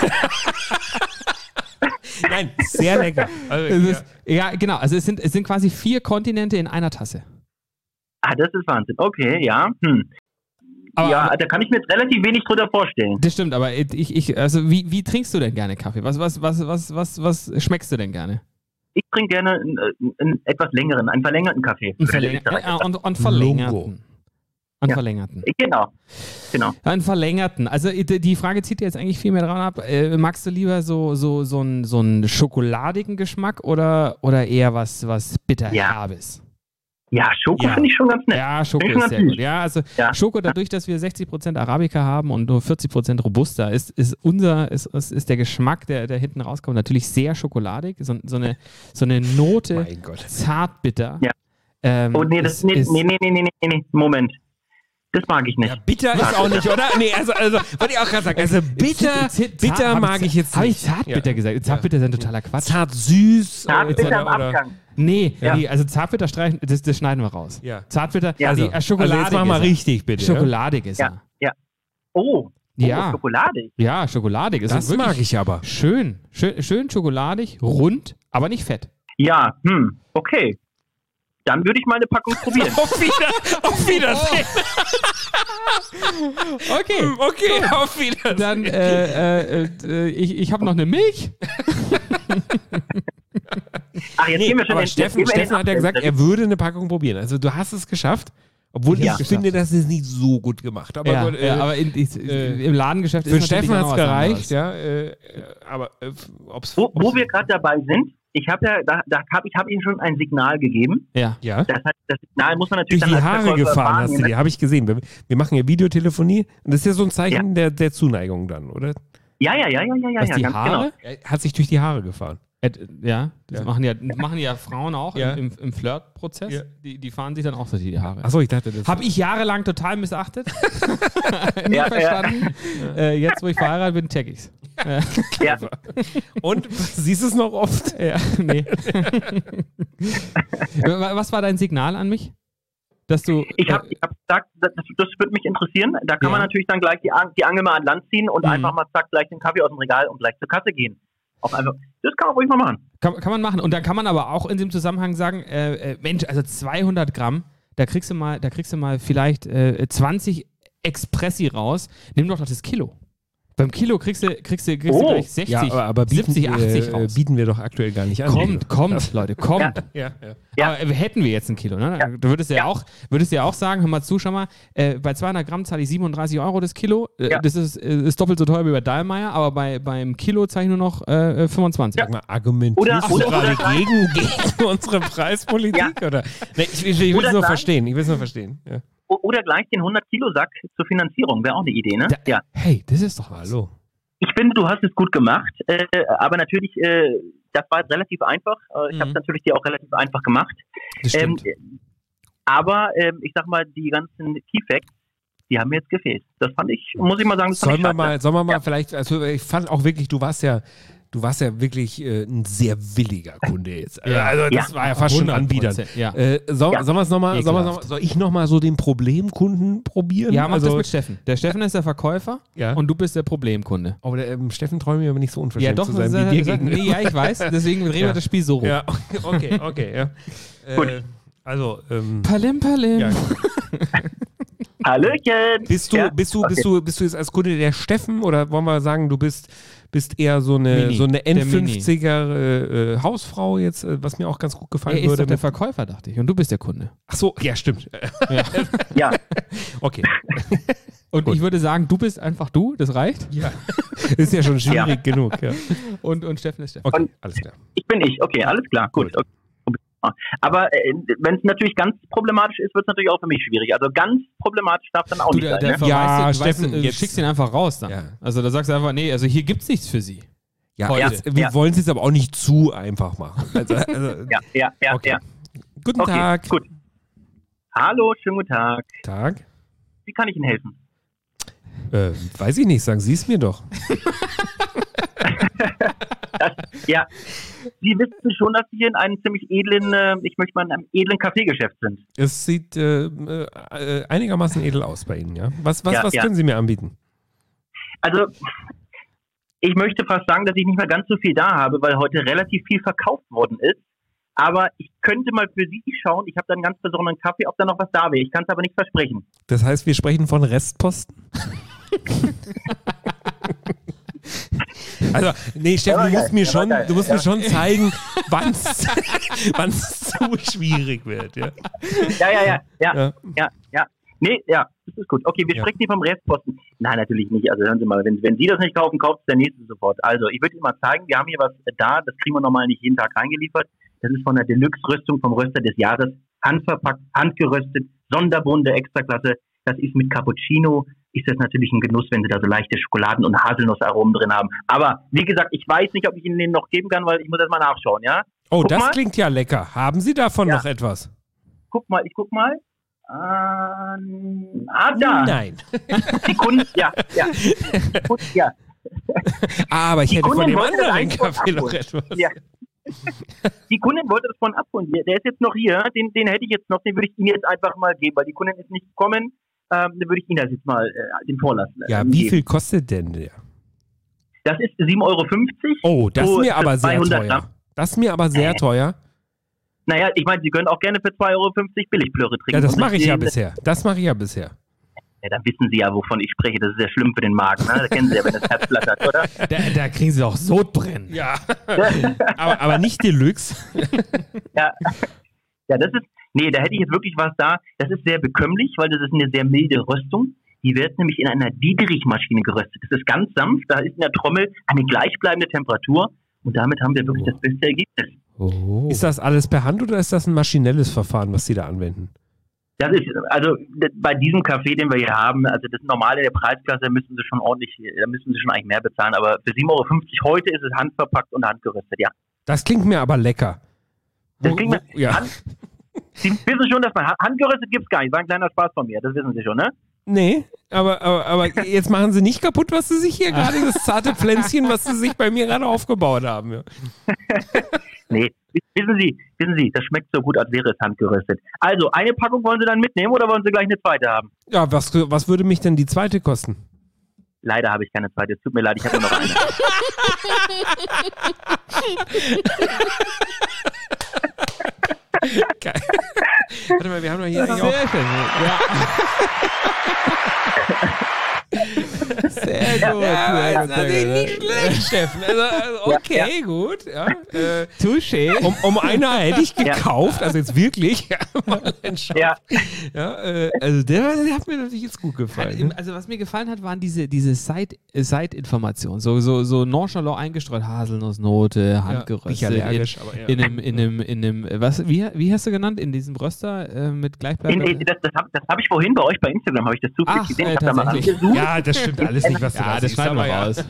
Nein, sehr lecker. Also, ja. Ist, ja, genau, also es sind, es sind quasi vier Kontinente in einer Tasse. Ah, das ist Wahnsinn. Okay, ja. Hm. Aber, ja, aber, da kann ich mir jetzt relativ wenig drunter vorstellen. Das stimmt, aber ich, ich, also wie, wie trinkst du denn gerne Kaffee? Was, was, was, was, was, was schmeckst du denn gerne? Ich trinke gerne einen, einen etwas längeren, einen verlängerten Kaffee. Einen Verlänger- ja, und, und verlängerten. Einen ja. verlängerten. Genau. genau. Einen verlängerten. Also die Frage zieht jetzt eigentlich viel mehr dran ab. Äh, magst du lieber so, so, so, einen, so einen schokoladigen Geschmack oder, oder eher was, was bitterherbes? Ja. Ja, Schoko ja. finde ich schon ganz nett. Ja, Schoko ist sehr gut. Ja, also ja. Schoko, dadurch, dass wir sechzig Prozent Arabica haben und nur vierzig Prozent Robusta, ist, ist unser, ist, ist der Geschmack, der, der hinten rauskommt, natürlich sehr schokoladig. So, so, eine, so eine Note zartbitter. Ja. Ähm, oh, nee, das ist, nee, ist, nee, nee, nee, nee, nee, Moment. Das mag ich nicht. Ja, bitter ist auch nicht, oder? Nee, also, also wollte ich auch gerade sagen. Also bitter, bitter mag ich jetzt nicht. Habe ich zartbitter ja. gesagt? Zartbitter sind totaler Quatsch. Zart süß. Zartbitter am Abgang. Nee, ja. nee, also Zartbitter streichen, das, das schneiden wir raus. Ja. Zartbitter, ja. also, Nee. schokoladig. Also jetzt mach mal richtig, bitte. Schokoladig ist ja. er. Ja. Oh, ja. Oh, schokoladig. Ja, schokoladig ist das mag ich aber. Schön, schön, schön schokoladig, rund, aber nicht fett. Ja, hm, okay. Dann würde ich mal eine Packung probieren. Auf, wieder, auf Wiedersehen. Okay. Okay, auf Wiedersehen. Dann, äh, äh, äh, ich, ich habe noch eine Milch. Ach, jetzt Nee, gehen wir schon aber in, Steffen, jetzt gehen wir Steffen in hat ja gesagt, er würde eine Packung probieren. Also du hast es geschafft. Obwohl Ja. ich finde, das ist nicht so gut gemacht. Aber, Ja, gut, äh, ja, aber in, in, äh, im Ladengeschäft für ist Steffen natürlich hat es auch was gereicht, anderes. ja. Äh, aber äh, ob's, Wo, wo ob's, wir gerade dabei sind, ich habe ja, da, da habe ich hab Ihnen schon ein Signal gegeben. Ja. ja. Das heißt, das Signal muss man natürlich Durch die dann als Haare Verkäufer gefahren hast du wahrnehmen. die, habe ich gesehen. Wir, wir machen ja Videotelefonie und das ist ja so ein Zeichen Ja. der, der Zuneigung dann, oder? Ja, ja, ja, ja, ja, ja, Was, ja die ganz Haare? genau. Er hat sich durch die Haare gefahren. Äh, Ja, das Ja. Machen, ja, machen ja Frauen auch Ja. im, im Flirtprozess. Ja. Die, die fahren sich dann auch so die Haare. Achso, ich dachte, das Habe ich jahrelang total missachtet. Nie Ja, ja. verstanden. Äh, jetzt, wo ich verheiratet bin, check ich's. Äh, Ja. Und siehst du es noch oft? ja, nee. Was war dein Signal an mich? Dass du. Ich habe ich hab gesagt, das, das würde mich interessieren. Da kann Ja. man natürlich dann gleich die, An- die Angel mal an Land ziehen und Mhm. einfach mal zack, gleich den Kaffee aus dem Regal und gleich zur Kasse gehen. Auch einfach, das kann man ruhig mal machen. Kann, kann man machen. Und dann kann man aber auch in dem Zusammenhang sagen, äh, äh, Mensch, also zweihundert Gramm, da kriegst du mal, da kriegst du mal vielleicht äh, zwanzig Expressi raus. Nimm doch das Kilo. Beim Kilo kriegst du, kriegst du, kriegst du Oh. gleich sechzig, Ja, aber, aber bieten, siebzig, achtzig äh, raus. bieten wir doch aktuell gar nicht an. Kommt, kommt, Leute, kommt. Ja, ja. Ja. Aber äh, hätten wir jetzt ein Kilo, ne? Ja. Du würdest ja, Ja. auch, würdest ja auch sagen, hör mal zu, schau mal, äh, bei zweihundert Gramm zahle ich siebenunddreißig Euro das Kilo. Äh, Ja. Das ist, äh, ist doppelt so teuer wie bei Dahlmeier, aber bei, beim Kilo zahle ich nur noch äh, fünfundzwanzig. Sag mal, argumentierst Oder- du oder- gerade oder- gegen, gegen unsere Preispolitik? Oder? Nee, ich ich, ich will Oder es nur sagen- verstehen. Ich will es nur verstehen. Ja. O- Oder gleich den hundert-Kilo-Sack zur Finanzierung, wäre auch eine Idee, ne? Da- Ja. Hey, das ist doch was. Hallo. Ich finde, du hast es gut gemacht, äh, aber natürlich, äh, das war jetzt relativ einfach. Äh, ich Mhm. habe es natürlich dir auch relativ einfach gemacht. Das Ähm, stimmt. aber ähm, ich sag mal, die ganzen Key Facts, die haben mir jetzt gefehlt. Das fand ich, muss ich mal sagen, das fand Sollen ich wir schade. mal, sollen wir mal Ja. vielleicht, also ich fand auch wirklich, du warst ja, du warst ja wirklich äh, ein sehr williger Kunde jetzt. Ja. Also das Ja. war ja fast schon hundert anbiedern. Prozent, ja. Äh, soll, Ja. sollen wir es noch mal, sollen wir noch Ekelhaft. mal, soll ich nochmal so den Problemkunden probieren? Ja, mach also, das mit Steffen. Der Steffen ist der Verkäufer Ja. und du bist der Problemkunde. Aber der ähm, Steffen träumt mir aber nicht so Ja, unverschämt doch. zu sein das- wie dir das- gegenüber. nee, ja, ich weiß. Deswegen drehen wir Ja. das Spiel so rum. Ja, okay, okay, ja. Gut. Äh, also, ähm, Palim, palim. ja. Hallöchen! Bist du, Ja? bist du, Okay. bist du, bist du jetzt als Kunde der Steffen oder wollen wir sagen, du bist, bist eher so eine, Mini, so eine der Mini. N fünfziger äh, äh, Hausfrau jetzt, äh, was mir auch ganz gut gefallen Er ist würde. doch der mit- Verkäufer, dachte ich. Und du bist der Kunde. Ach so, ja, stimmt. Ja, Okay. Und Gut. ich würde sagen, du bist einfach du. Das reicht. Ja. Ist ja schon schwierig genug. Ja. Und, und Steffen ist Steffen. Okay, Und- alles klar. ich bin ich. Okay, alles klar. Gut. Okay. Aber äh, wenn es natürlich ganz problematisch ist, wird es natürlich auch für mich schwierig. Also ganz problematisch darf dann auch Du, nicht der, sein. der Ne? Ja, verweist, du, weißt, Steffen, du, jetzt- schickst ihn einfach raus dann. Ja. Also da sagst du einfach, nee, also hier gibt's nichts für sie. Ja, Heute. jetzt, wir Ja. wollen es jetzt aber auch nicht zu einfach machen. Also, also, Ja, ja, ja, okay. ja. Guten Okay, Tag. gut. Hallo, schönen guten Tag. Tag. Wie kann ich Ihnen helfen? Äh, weiß ich nicht, sagen Sie es mir doch. Das, ja, Sie wissen schon, dass Sie hier in einem ziemlich edlen, äh, ich möchte mal in einem edlen Kaffeegeschäft sind. Es sieht äh, äh, einigermaßen edel aus bei Ihnen, ja? Was, was, Ja, was ja. können Sie mir anbieten? Also, ich möchte fast sagen, dass ich nicht mehr ganz so viel da habe, weil heute relativ viel verkauft worden ist. Aber ich könnte mal für Sie schauen, ich habe da einen ganz besonderen Kaffee, ob da noch was da wäre. Ich kann es aber nicht versprechen. Das heißt, wir sprechen von Restposten? Also, nee, Steffen, Ja, du musst geil. mir Ja, schon, geil. du musst mir Ja. schon zeigen, wann es zu schwierig wird. Ja. Ja, ja, ja, ja, Ja. ja, ja. Nee, ja, das ist gut. Okay, wir Ja. sprechen hier vom Restposten. Nein, natürlich nicht. Also hören Sie mal, wenn, wenn Sie das nicht kaufen, kauft es der Nächste sofort. Also ich würde Ihnen mal zeigen, wir haben hier was da, das kriegen wir normal nicht jeden Tag reingeliefert. Das ist von der Deluxe-Rüstung vom Röster des Jahres. Handverpackt, handgeröstet, Sonderbunde, Extraklasse. Das ist mit Cappuccino. Ist das natürlich ein Genuss, wenn Sie da so leichte Schokoladen- und Haselnussaromen drin haben. Aber wie gesagt, ich weiß nicht, ob ich Ihnen den noch geben kann, weil ich muss erst mal nachschauen, ja? Oh, Guck das mal. klingt ja lecker. Haben Sie davon Ja. noch etwas? guck mal, ich guck mal. Ähm, ah, da. Nein. Die Kunden, ja, ja. Die Kunden, ja. Aber ich Die hätte von Kundin dem wollte das anderen eigentlich von Kaffee noch abholen. etwas. Ja. Die Kundin wollte das von abholen. Der ist jetzt noch hier, den, den hätte ich jetzt noch, den würde ich Ihnen jetzt einfach mal geben, weil die Kundin ist nicht gekommen. Ähm, dann würde ich Ihnen das jetzt mal äh, den vorlassen. Ja, äh, wie geben. viel kostet denn der? Das ist sieben Euro fünfzig. Oh, das ist mir aber sehr zweihundert teuer. Gramm. Das ist mir aber sehr Äh. teuer. Naja, ich meine, Sie können auch gerne für zwei Euro fünfzig Billigplöre trinken. Ja, das Und mache ich ja den- bisher. Das mache ich ja bisher. Ja, dann wissen Sie ja, wovon ich spreche. Das ist sehr schlimm für den Magen. Ne? Das kennen Sie ja, wenn das Herz flattert, oder? Da, da kriegen sie auch Sodbrennen. Ja. aber, aber nicht Deluxe. Ja. Ja, das ist, nee, da hätte ich jetzt wirklich was da. Das ist sehr bekömmlich, weil das ist eine sehr milde Röstung. Die wird nämlich in einer Dieterich-Maschine geröstet. Das ist ganz sanft, da ist in der Trommel eine gleichbleibende Temperatur und damit haben wir wirklich Oh. das beste Ergebnis. Oh. Ist das alles per Hand oder ist das ein maschinelles Verfahren, was Sie da anwenden? Das ist, also d- bei diesem Kaffee, den wir hier haben, also das normale der Preisklasse, müssen Sie schon ordentlich, da müssen Sie schon eigentlich mehr bezahlen, aber für sieben Euro fünfzig heute ist es handverpackt und handgeröstet, ja. Das klingt mir aber lecker. Das Wo- klingt mir- wo- ja. Hand, Sie wissen schon, dass man handgeröstet gibt es gar nicht. War ein kleiner Spaß von mir, das wissen Sie schon, ne? Nee, aber, aber, aber jetzt machen Sie nicht kaputt, was Sie sich hier gerade, das zarte Pflänzchen, was Sie sich bei mir gerade aufgebaut haben. Ja. Nee, wissen Sie, wissen Sie, das schmeckt so gut, als wäre es handgeröstet. Also, eine Packung wollen Sie dann mitnehmen oder wollen Sie gleich eine zweite haben? Ja, was, was würde mich denn die zweite kosten? Leider habe ich keine zweite, es tut mir leid, ich habe nur noch eine. Geil. Warte mal, wir haben doch hier eigentlich auch... Sehr schön. Ja. Sehr gut. Ja, sehr gut, das ist sehr nicht gut. schlecht, Steffen. Also, also okay, gut. Ja, äh, Touché. um, um einer hätte ich gekauft, also jetzt wirklich. Ja, mal entschaut. Ja, Ja, äh, also der, der hat mir natürlich jetzt gut gefallen. Ne? Also was mir gefallen hat, waren diese, diese Side- äh, Side-Informationen. So, so, so nonchalant eingestreut, Haselnussnote, handgeröstet. nicht allergisch, aber ja. in, in, einem, in einem, in einem, äh, was, wie, wie hast du genannt? In diesem Röster äh, mit in, gleichbleibender... in, das, das habe das hab ich vorhin bei euch bei Instagram, habe ich das zufällig Ach, gesehen. äh, Ich habe da mal tatsächlich. angesucht. Ja, das stimmt alles nicht, was du Ja, da das siehst, schneiden wir aber ja. raus.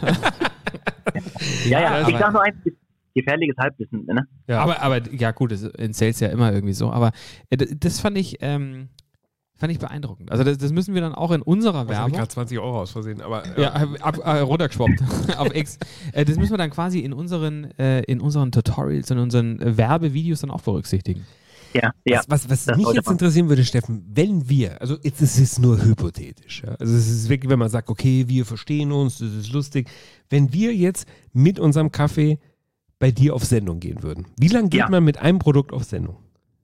Ja, ja, aber- ich sage nur eins, gefährliches Halbwissen, ne? Ja. Aber, aber ja gut, das in Sales ja immer irgendwie so. Aber äh, das, das fand ich, ähm, fand ich beeindruckend. Also das, das müssen wir dann auch in unserer Ich habe Werbung. gerade zwanzig Euro aus Versehen, aber Ja, ab, äh, runtergeschwappt auf X. Äh, das müssen wir dann quasi in unseren, äh, in unseren Tutorials und unseren äh, Werbevideos dann auch berücksichtigen. Ja, ja. Was, was, was Das mich sollte jetzt man. interessieren würde, Steffen, wenn wir, also jetzt ist es nur hypothetisch, ja? Also es ist wirklich, wenn man sagt, okay, wir verstehen uns, das ist lustig, wenn wir jetzt mit unserem Kaffee bei dir auf Sendung gehen würden, wie lange geht Ja. man mit einem Produkt auf Sendung?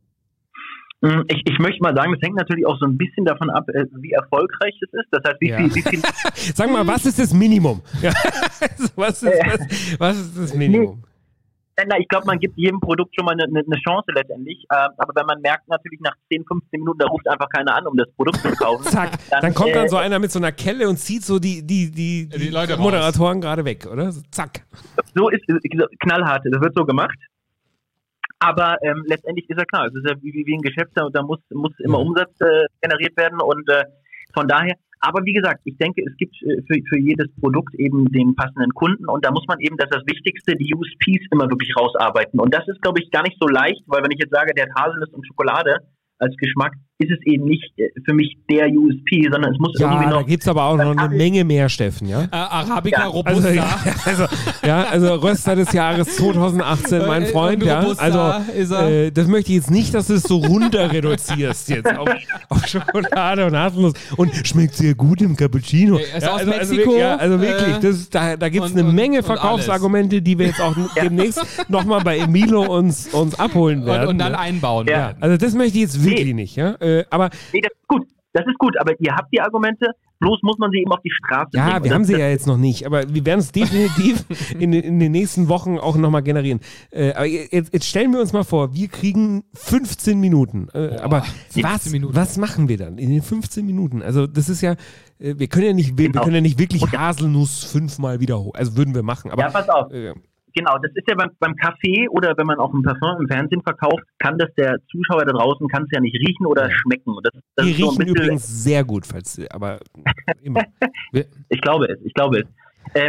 Mm, Ich, ich möchte mal sagen, das hängt natürlich auch so ein bisschen davon ab, äh, wie erfolgreich es ist. Das heißt, wie Ja. viel, wie viel Sag mal, was ist das Minimum? Ja. Also, was, ist das, was ist das Minimum? Na, ich glaube, man gibt jedem Produkt schon mal eine, eine Chance letztendlich. Äh, aber wenn man merkt natürlich nach zehn, fünfzehn Minuten, da ruft einfach keiner an, um das Produkt zu kaufen. Zack, dann kommt äh, dann so einer mit so einer Kelle und zieht so die, die, die, die, Die Leute raus. Moderatoren gerade weg, oder? So, zack. So ist es knallhart. Das wird so gemacht. Aber ähm, letztendlich ist ja klar, es ist ja wie, wie ein Geschäft, da da muss, muss immer Ja. Umsatz äh, generiert werden und äh, von daher, aber wie gesagt, ich denke, es gibt äh, für, für jedes Produkt eben den passenden Kunden und da muss man eben das, das Wichtigste, die U S Ps immer wirklich rausarbeiten und das ist, glaube ich, gar nicht so leicht, weil wenn ich jetzt sage, der hat Haselnuss und Schokolade als Geschmack, ist es eben nicht äh, für mich der U S P, sondern es muss irgendwie Ja, da noch... gibt es aber auch noch eine Kaffee- Menge mehr, Steffen, ja? Äh, Arabica Ja, Robusta. Also, ja, also, ja, also Röster des Jahres zwanzig achtzehn, mein Äh, Freund, und ja. Robusta Also, ist er. äh, das möchte ich jetzt nicht, dass du es so runter reduzierst jetzt auf, auf Schokolade und Haselnuss und schmeckt sehr gut im Cappuccino. Er ist aus also, also, Mexiko, wirklich, ja, also wirklich, äh, das, da, da gibt es und- eine und- Menge und Verkaufsargumente, die wir jetzt auch demnächst nochmal bei Emilo uns, uns abholen werden. und, und dann ja. einbauen. Ja. Ja, also das möchte ich jetzt wirklich Nee. nicht, ja. Äh, aber Nee, das ist gut, das ist gut, aber ihr habt die Argumente, bloß muss man sie eben auf die Straße bringen. ja, Und wir das- haben sie das- ja jetzt noch nicht, aber wir werden es definitiv in, den- in den nächsten Wochen auch nochmal generieren. Äh, aber jetzt, jetzt stellen wir uns mal vor, wir kriegen fünfzehn Minuten. Äh, aber fünfzehn was, Minuten. was machen wir dann in den fünfzehn Minuten? Also das ist ja, äh, wir können ja nicht, wir, wir Genau. können ja nicht wirklich Haselnuss fünfmal wiederholen. Also würden wir machen. Aber Ja, pass auf. äh, Genau, das ist ja beim, beim Kaffee oder wenn man auch ein Parfum im Fernsehen verkauft, kann das der Zuschauer da draußen kann es ja nicht riechen oder Ja. schmecken. Und Das, das die ist so ein riechen bisschen, übrigens sehr gut, falls, aber immer. Ich glaube es, ich glaube es. Ähm,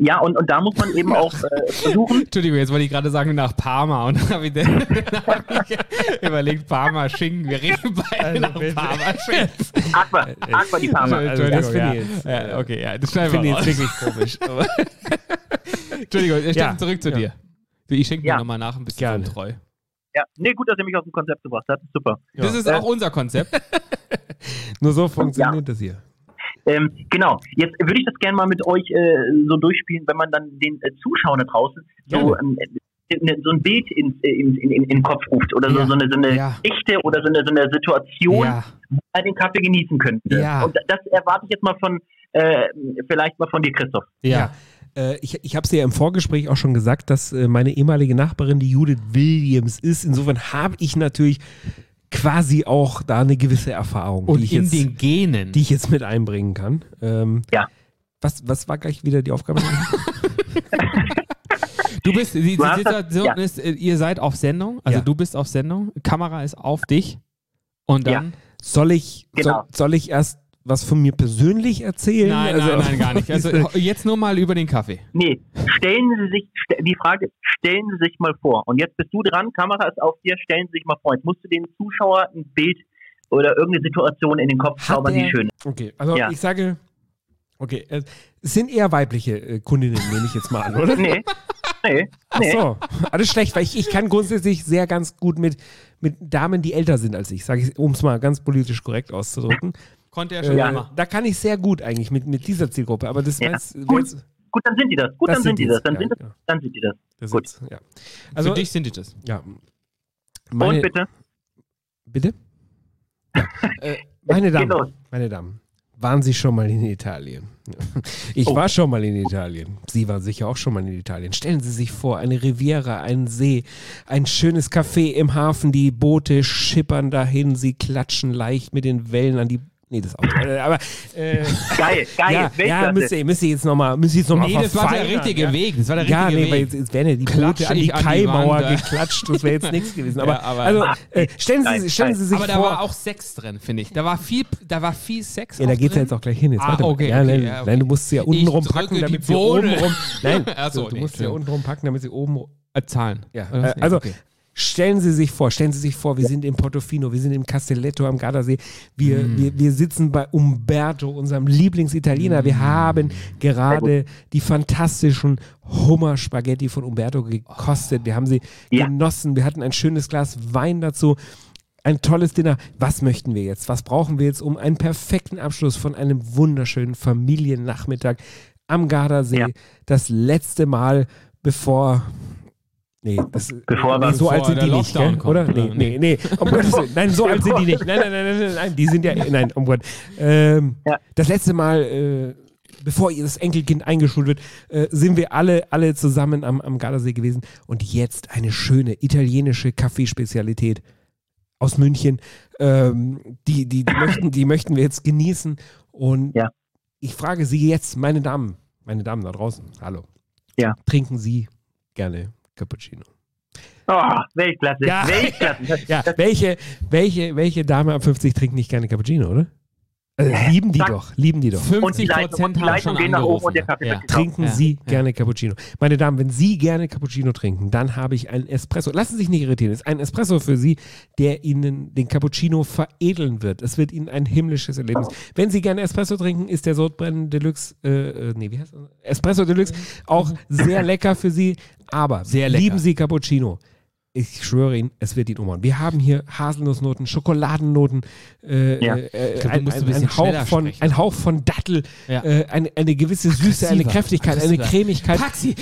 Ja, und, und da muss man eben auch äh, versuchen. Entschuldigung, jetzt wollte ich gerade sagen nach Parma und dann habe ich, dann hab ich überlegt, Parma Schinken, wir reden beide nach Parma Schinken. Aqua, Aqua die Parma. Also das finde ja. ich jetzt, Ja, okay, ja, das finde schneiden ich wir jetzt raus. wirklich komisch. Aber Entschuldigung, ich Ja. stelle zurück zu Ja. dir. Ich schenke Ja. mir nochmal nach ein bisschen Gerne. treu. Ja, nee, gut, dass ihr mich aus dem Konzept gebracht habt. Super. Das ist Äh, auch unser Konzept. nur so funktioniert das hier. Ähm, genau, jetzt würde ich das gerne mal mit euch äh, so durchspielen, wenn man dann den äh, Zuschauern da draußen so, Gerne. ähm, äh, so ein Bild in, in, in, in den Kopf ruft oder so, Ja. so eine, so eine Ja. echte oder so eine, so eine Situation, Ja. wo man den Kaffee genießen könnte. Ja. Und das erwarte ich jetzt mal von, äh, vielleicht mal von dir, Christoph. Ja. Äh, ich ich habe es ja im Vorgespräch auch schon gesagt, dass äh, meine ehemalige Nachbarin die Judith Williams ist. Insofern habe ich natürlich quasi auch da eine gewisse Erfahrung, Und die, ich in jetzt, den Genen. die ich jetzt mit einbringen kann. Ähm, Ja. Was, was war gleich wieder die Aufgabe? Du bist, die, die Du hast Situation das- ja. ist, äh, ihr seid auf Sendung, also Ja. du bist auf Sendung, Kamera ist auf dich und dann... Soll ich, Genau. soll, soll ich erst was von mir persönlich erzählen? Nein, Also- nein, nein, gar nicht. Also jetzt nur mal über den Kaffee. Nee, stellen Sie sich, st- die Frage, stellen Sie sich mal vor. Und jetzt bist du dran, Kamera ist auf dir, stellen Sie sich mal vor. Jetzt musst du dem Zuschauer ein Bild oder irgendeine Situation in den Kopf Hat zaubern, die der- schön ist. Okay, also Ja. ich sage, okay, äh, es sind eher weibliche äh, Kundinnen, nehme ich jetzt mal an, oder? Nee, nee, Ach nee. so, alles schlecht, weil ich, ich kann grundsätzlich sehr ganz gut mit, mit Damen, die älter sind als ich, sage ich, um es mal ganz politisch korrekt auszudrücken. Konnte er Äh, schon immer. da kann ich sehr gut eigentlich mit, mit dieser Zielgruppe, aber das Ja. weiß, Gut. weiß Gut, dann sind die das. Gut, Das dann sind sind die die das. es, Dann ja, sind, das, genau. dann sind die das. das Gut. jetzt, ja. Also, Für dich sind die das. ja. Meine, Und bitte? Bitte? Ja. Äh, meine Geht Damen, los. meine Damen, waren Sie schon mal in Italien? Ich Oh. war schon mal in Italien. Sie waren sicher auch schon mal in Italien. Stellen Sie sich vor, eine Riviera, ein See, ein schönes Café im Hafen, die Boote schippern dahin, sie klatschen leicht mit den Wellen an die... Nee, das auch. äh, Aber äh, Geil, geil. ja, ja, Weltklasse. müsst ihr, müsst ihr jetzt nochmal noch mal Nee, das war der verfeinern, richtige ja. Weg. Das war der Ja, richtige nee, weil Weg. jetzt, jetzt wären ja die Klatsch Boote an die ich an die Kaimauer Wand, äh. geklatscht, das wäre jetzt nichts gewesen. Aber, Ja, aber- also, äh, stellen, Geil, Sie, stellen geil. Sie sich Aber da vor... war auch Sex drin, finde ich. Da war viel, da war viel Sex Ja, da auch geht's ja drin. jetzt auch gleich hin. Jetzt Ah, warte mal. okay, ja, okay, nein, ja, okay. nein, du musst sie ja unten Ich rumpacken, drücke damit die sie oben Bohne. rum. Nein, Ach so, du nee, musst sie ja Entschuldigung. unten rumpacken, damit sie oben. Äh, Zahlen. Ja, Oder? äh, also Okay. stellen Sie sich vor, stellen Sie sich vor, wir sind in Portofino, wir sind im Castelletto am Gardasee, wir, Mm. wir, wir sitzen bei Umberto, unserem Lieblingsitaliener. Wir Mm. haben gerade die fantastischen Hummer-Spaghetti von Umberto gekostet. Wir haben sie Ja. genossen, wir hatten ein schönes Glas Wein dazu. Ein tolles Dinner. Was möchten wir jetzt? Was brauchen wir jetzt, um einen perfekten Abschluss von einem wunderschönen Familiennachmittag am Gardasee? Ja. Das letzte Mal, bevor... Nee, das, Bevor nee, aber- so alt bevor sind der die nicht, Lockdown gell? kommt, Oder? oder? Nee, nee, nee. Um Gottes Willen. Nein, so alt sind die nicht. Nein, nein, nein, nein, nein, nein. Die sind ja, nein, um Gott. Ähm, Ja. Das letzte Mal, äh, bevor ihr das Enkelkind eingeschult wird, äh, sind wir alle, alle zusammen am, am Gardasee gewesen. Und jetzt eine schöne italienische Kaffeespezialität aus München. Ähm, die, die, die, möchten, die möchten wir jetzt genießen. Und Ja. ich frage Sie jetzt, meine Damen, meine Damen da draußen, hallo. Ja. Trinken Sie gerne Cappuccino? Oh, Weltklasse. Ja. Weltklasse. Ja, welche, welche, welche Dame ab fünfzig trinkt nicht gerne Cappuccino, oder? Also, lieben die Zack. doch, lieben die doch. Und die fünfzig Leitung, und Prozent die haben schon Leitung gehen nach oben und der angerufen. Kaffee Ja. wird gekauft. Trinken Ja, Sie ja. gerne Cappuccino. Meine Damen, wenn Sie gerne Cappuccino trinken, dann habe ich einen Espresso. Lassen Sie sich nicht irritieren. Es ist ein Espresso für Sie, der Ihnen den Cappuccino veredeln wird. Es wird Ihnen ein himmlisches Erlebnis. Wenn Sie gerne Espresso trinken, ist der Sodbrennen Deluxe, äh, äh, nee, wie heißt das? Espresso Deluxe auch sehr lecker für Sie. Aber Sehr lecker. lieben Sie Cappuccino. Ich schwöre Ihnen, es wird Ihnen umhauen. Wir haben hier Haselnussnoten, Schokoladennoten, äh, Ja. äh, Ich glaub, du ein, musst ein ein, bisschen ein, Hauch schneller von, sprechen. ein Hauch von Dattel, Ja. äh, eine, eine gewisse Süße, eine Aggressiver. Kräftigkeit, eine Aggressiver. Cremigkeit. Taxi!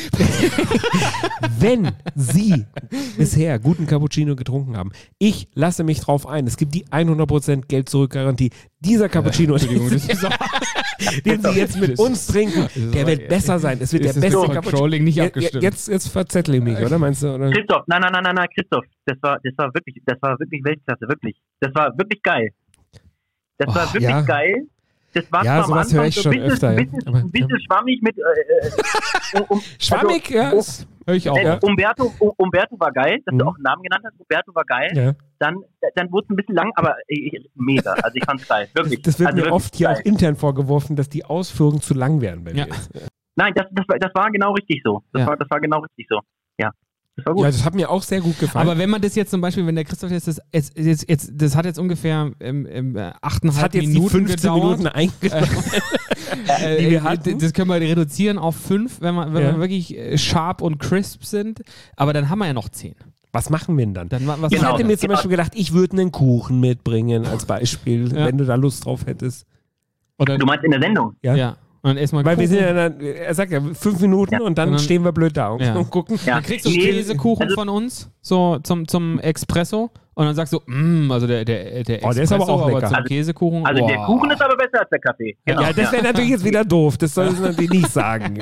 Wenn Sie bisher guten Cappuccino getrunken haben, ich lasse mich drauf ein. Es gibt die hundert Prozent Geld-Zurück-Garantie. Dieser Cappuccino, Entschuldigung, das ist den Sie jetzt mit uns trinken, der wird besser sein. Es wird der Ist das beste mit Cappuccino. Controlling nicht Je- abgestimmt? Jetzt, jetzt verzettle ich mich, oder meinst du? Oder? Christoph, nein, nein, nein, nein, nein, Christoph, das war, das war wirklich, das war wirklich Weltklasse, wirklich. Das war wirklich geil. Das war Och, wirklich ja. geil. Das war Ja, zwar am sowas Anfang höre ich so schon ein bisschen, öfter, ja. ein bisschen, Aber- ein bisschen schwammig mit. Äh, äh, um, Schwammig, ja. also, ist- Hör ich auch. äh, ja. Umberto, um, Umberto war geil, dass Mhm. du auch einen Namen genannt hast. Umberto war geil. ja. Dann, dann wurde es ein bisschen lang, aber äh, mega. Also ich fand's geil, Das, wirklich. das wird also mir wirklich oft hier geil. auch intern vorgeworfen, dass die Ausführungen zu lang wären bei Ja. mir jetzt. Nein, das, das, war, das war genau richtig so. Das, Ja. war, das war genau richtig so. Ja, das war gut. Ja, das hat mir auch sehr gut gefallen. Aber wenn man das jetzt zum Beispiel, wenn der Christoph jetzt das, jetzt, jetzt, jetzt, das hat jetzt ungefähr ähm, ähm, das achteinhalb hat jetzt Minuten die fünfzehn gedauert. Minuten eingenommen. Äh, die wir äh, hatten. das können wir reduzieren auf fünf, wenn, man, wenn Ja. wir wirklich äh, sharp und crisp sind. Aber dann haben wir ja noch zehn. Was machen wir denn dann? Dann, wa- was Ich Genau. hätte mir zum Genau. Beispiel gedacht, ich würde einen Kuchen mitbringen als Beispiel, Ja. wenn du da Lust drauf hättest. Oder, Du meinst in der Sendung? Ja. ja. Und dann erstmal Weil wir Kuchen. sind ja dann, er sagt ja fünf Minuten Ja. und dann Und dann- stehen wir blöd da und, Ja. und gucken. Ja. Dann kriegst du Nee, Käsekuchen also- von uns, so zum, zum Espresso. Und dann sagst du, mm, also der, der, der Oh, der ist aber auch lecker. zum Also- Käsekuchen. Also der boah. Kuchen ist aber besser als der Kaffee. Genau. Ja, das wäre natürlich jetzt wieder doof. Das soll ich natürlich nicht sagen.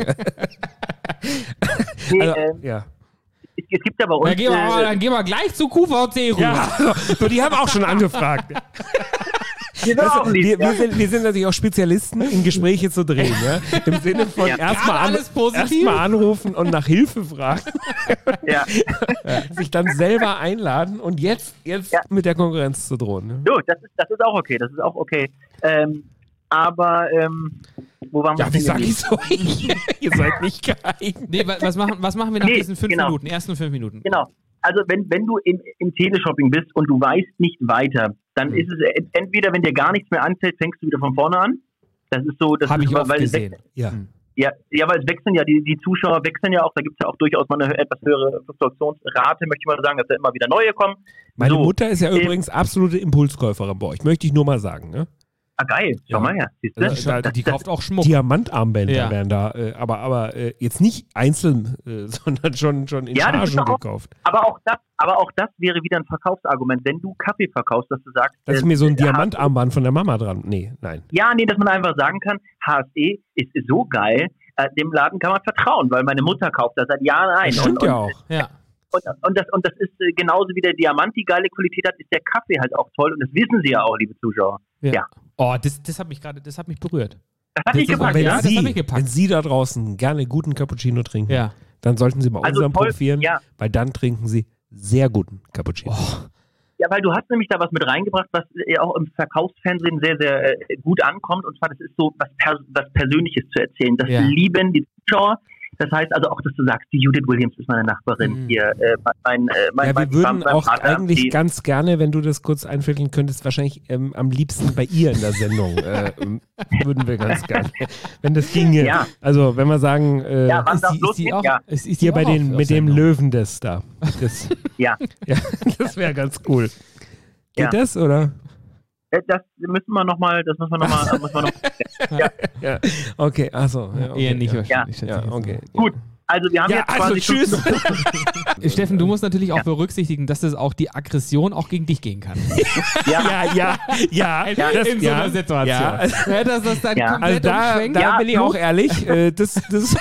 Nee, Also, ähm, ja. es, es gibt ja bei uns... Dann gehen, wir, äh, dann gehen wir gleich zu Q V C rüber. Ja, so, die haben auch schon angefragt. wir sind auch lieb, Wir, ja. wir, sind, wir sind natürlich auch Spezialisten, in Gespräche zu drehen. Ja? Im Sinne von Ja. erstmal Gerade an, alles positiv. erst mal anrufen und nach Hilfe fragen, Ja. sich dann selber einladen und jetzt, jetzt Ja. mit der Konkurrenz zu drohen. Ne? So, das ist, das ist auch okay, das ist auch okay. Ähm, aber, ähm, wo waren wir? Ja, wie stehen sag ich geblieben? so? Ihr seid nicht geeignet. Nee, wa- was machen, was machen wir nach Nee, diesen fünf genau. Minuten, ersten fünf Minuten? Genau. Also wenn, wenn du in, im Teleshopping bist und du weißt nicht weiter, dann Mhm. ist es ent- entweder, wenn dir gar nichts mehr anfällt, fängst du wieder von vorne an. Das ist so, das Habe ist ich aber, oft weil es gesehen. wechselt- Ja. Ja, ja, weil es wechseln ja, die, die Zuschauer wechseln ja auch, da gibt es ja auch durchaus mal eine etwas höhere Fluktuationsrate, möchte ich mal sagen, dass da immer wieder neue kommen. Meine So, Mutter ist ja ähm, übrigens absolute Impulskäuferin bei euch. Möchte ich nur mal sagen. Ne? Ah, geil, schau Ja. mal her, siehst du? Also, da- Das- Die das- kauft auch Schmuck. Diamantarmbänder Ja. werden da, äh, aber, aber äh, jetzt nicht einzeln, äh, sondern schon, schon in Ja, das ist Chargen doch auch- gekauft. Aber auch das, aber auch das wäre wieder ein Verkaufsargument, wenn du Kaffee verkaufst, dass du sagst, Da ist äh, mir so ein äh, Diamantarmband von der Mama dran. Nee, nein. Ja, nee, dass man einfach sagen kann, H S E ist so geil, äh, dem Laden kann man vertrauen, weil meine Mutter kauft das seit Jahren ein. Das stimmt und, ja und, auch. Ja. Und, und, das, und das ist äh, genauso wie der Diamant die geile Qualität hat, ist der Kaffee halt auch toll und das wissen sie ja auch, liebe Zuschauer. Ja. Oh, das, das hat mich gerade, das hat mich berührt. Das hat Das mich ist gepackt, aber- wenn, ja, ja? das hat Sie, mich gepackt. wenn Sie da draußen gerne guten Cappuccino trinken, Ja. dann sollten Sie bei Also unserem voll- probieren, ja. weil dann trinken Sie sehr guten Cappuccino. Ja, weil du hast nämlich da was mit reingebracht, was äh, auch im Verkaufsfernsehen sehr, sehr äh, gut ankommt. Und zwar, das ist so was, Pers was Persönliches zu erzählen. Das Ja. lieben die Zuschauer. Das heißt also auch, dass du sagst, die Judith Williams ist meine Nachbarin Mhm. hier. Äh, mein, äh, mein, Ja, wir mein, würden mein auch Vater, eigentlich die, ganz gerne, wenn du das kurz einvierteln könntest, wahrscheinlich ähm, am liebsten bei ihr in der Sendung. äh, ähm, würden wir ganz gerne. Wenn das ginge. Ja. Also, wenn wir sagen, äh, Ja, wann Ist das die, ist die losgeht, auch, ja. ist, ist die hier auch bei, auf- den, auf mit dem Sendung? Löwen des da. Das, Ja, ja, das wäre ganz cool. Geht Ja. das, oder? äh, das müssen wir nochmal, das müssen wir nochmal, müssen wir noch. Ja. Okay, achso. Ja, okay, Eher nicht ja. wahrscheinlich. schätze Ja, ich jetzt okay. Gut, also wir haben Ja, jetzt also quasi tschüss. mal. Steffen, du musst natürlich auch berücksichtigen, dass das auch die Aggression auch gegen dich gehen kann. Ja, Ja, ja, ja. Das, in so ja, einer Situation. Ja, also, Ja, dass das dann Ja. komplett also da, umschwenkt. da Ja, bin ich auch ehrlich. Äh, das, das,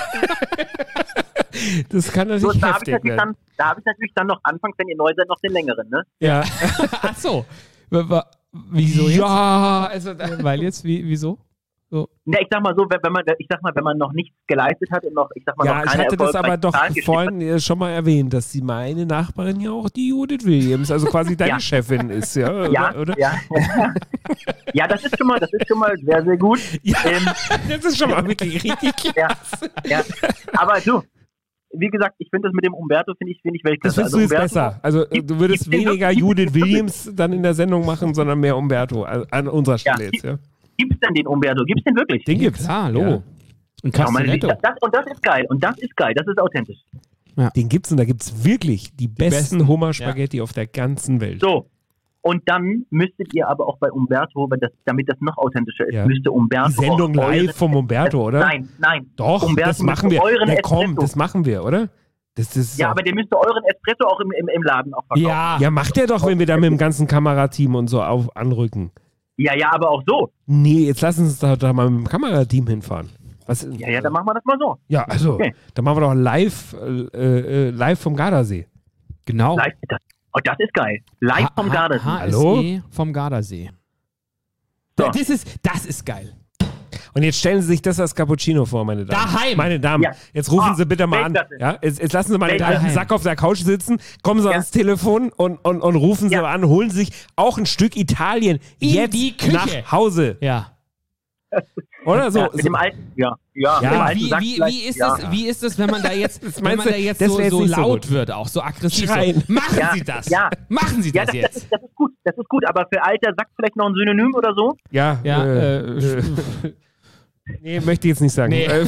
das kann so, natürlich da habe ich, heftig natürlich werden. dann- da hab ich natürlich dann noch anfangs, wenn ihr neu seid, noch den längeren, ne? Ja, Ach so. W- w- Wieso jetzt? ja, also da, Weil jetzt, wie, wieso? Ja, ich sag mal so, wenn, wenn man, ich sag mal, wenn man noch nichts geleistet hat und noch, ich sag mal, ja, noch ich keine hatte das aber erfolgreichen doch Zahlen geschickt vorhin äh, schon mal erwähnt, dass sie meine Nachbarin ja auch die Judith Williams, also quasi deine Ja. Chefin ist, ja, Ja, oder? ja. Ja, das ist schon mal, das ist schon mal sehr, sehr gut. Ja, Ähm, das ist schon mal wirklich richtig klasse. ja, ja. Aber du, wie gesagt, ich finde das mit dem Umberto, finde ich, finde ich Das Weltklasse. findest du jetzt Umberto- besser. Also äh, du würdest Gibt's den weniger wirklich? Judith Williams dann in der Sendung machen, sondern mehr Umberto an, an unserer Stelle Ja. jetzt, ja. Gibt's denn den Umberto? Gibt's den wirklich? Den gibt's. Klar, hallo. Ja. Ein Schau mal, Castelletto. das, das, und das ist geil. Und das ist geil. Das ist authentisch. Den gibt's und da gibt's wirklich die besten, besten, Hummer-Spaghetti auf der ganzen Welt. So. Und dann müsstet ihr aber auch bei Umberto, weil das, damit das noch authentischer ist, Ja. müsste Umberto Die Sendung auch euren- live vom Umberto, oder? Nein, nein. Doch, Umberto das machen müsste wir. euren Ja, komm, Espresso. das machen wir, oder? Das, das ist Ja, auch, aber der müsste euren Espresso auch im, im, im Laden auch verkaufen. Ja. ja, macht er doch, wenn wir da mit dem ganzen Kamerateam und so auf, anrücken. Ja, ja, aber auch so. Nee, jetzt lass uns da, da mal mit dem Kamerateam hinfahren. Was, Ja, ja, dann machen wir das mal so. ja, also, Okay. dann machen wir doch live, äh, äh, live vom Gardasee. Genau. Live, das, oh, das ist geil. Live H- vom H- Gardasee. H S E vom Gardasee. So. Das ist, das ist geil. Und jetzt stellen Sie sich das als Cappuccino vor, meine Damen. Daheim. Meine Damen, Ja. jetzt rufen Ah, Sie bitte mal an. Weltklasse. Ja? Jetzt, jetzt lassen Sie mal den Weltklasse. alten Sack auf der Couch sitzen, kommen Sie Ja. ans Telefon und, und, und rufen Sie Ja. an, holen sich auch ein Stück Italien In jetzt die Küche. nach Hause. Ja. Oder so. Ja, mit dem alten, ja. Ja, Ja, mit dem alten Wie, Sack wie, vielleicht, wie, ist ja. das, wie ist das, wenn man da jetzt, wenn meinst man du, da jetzt das so, wär jetzt so nicht so laut gut. wird, auch so aggressiv? Schreien. So, machen Ja, Sie das! ja. Machen Sie Ja, das das, jetzt! das, ist, das ist gut, das ist gut, aber für alter Sack vielleicht noch ein Synonym oder so? Ja, Ja, äh, äh, äh, nee, möchte ich jetzt nicht sagen. Nee. Äh,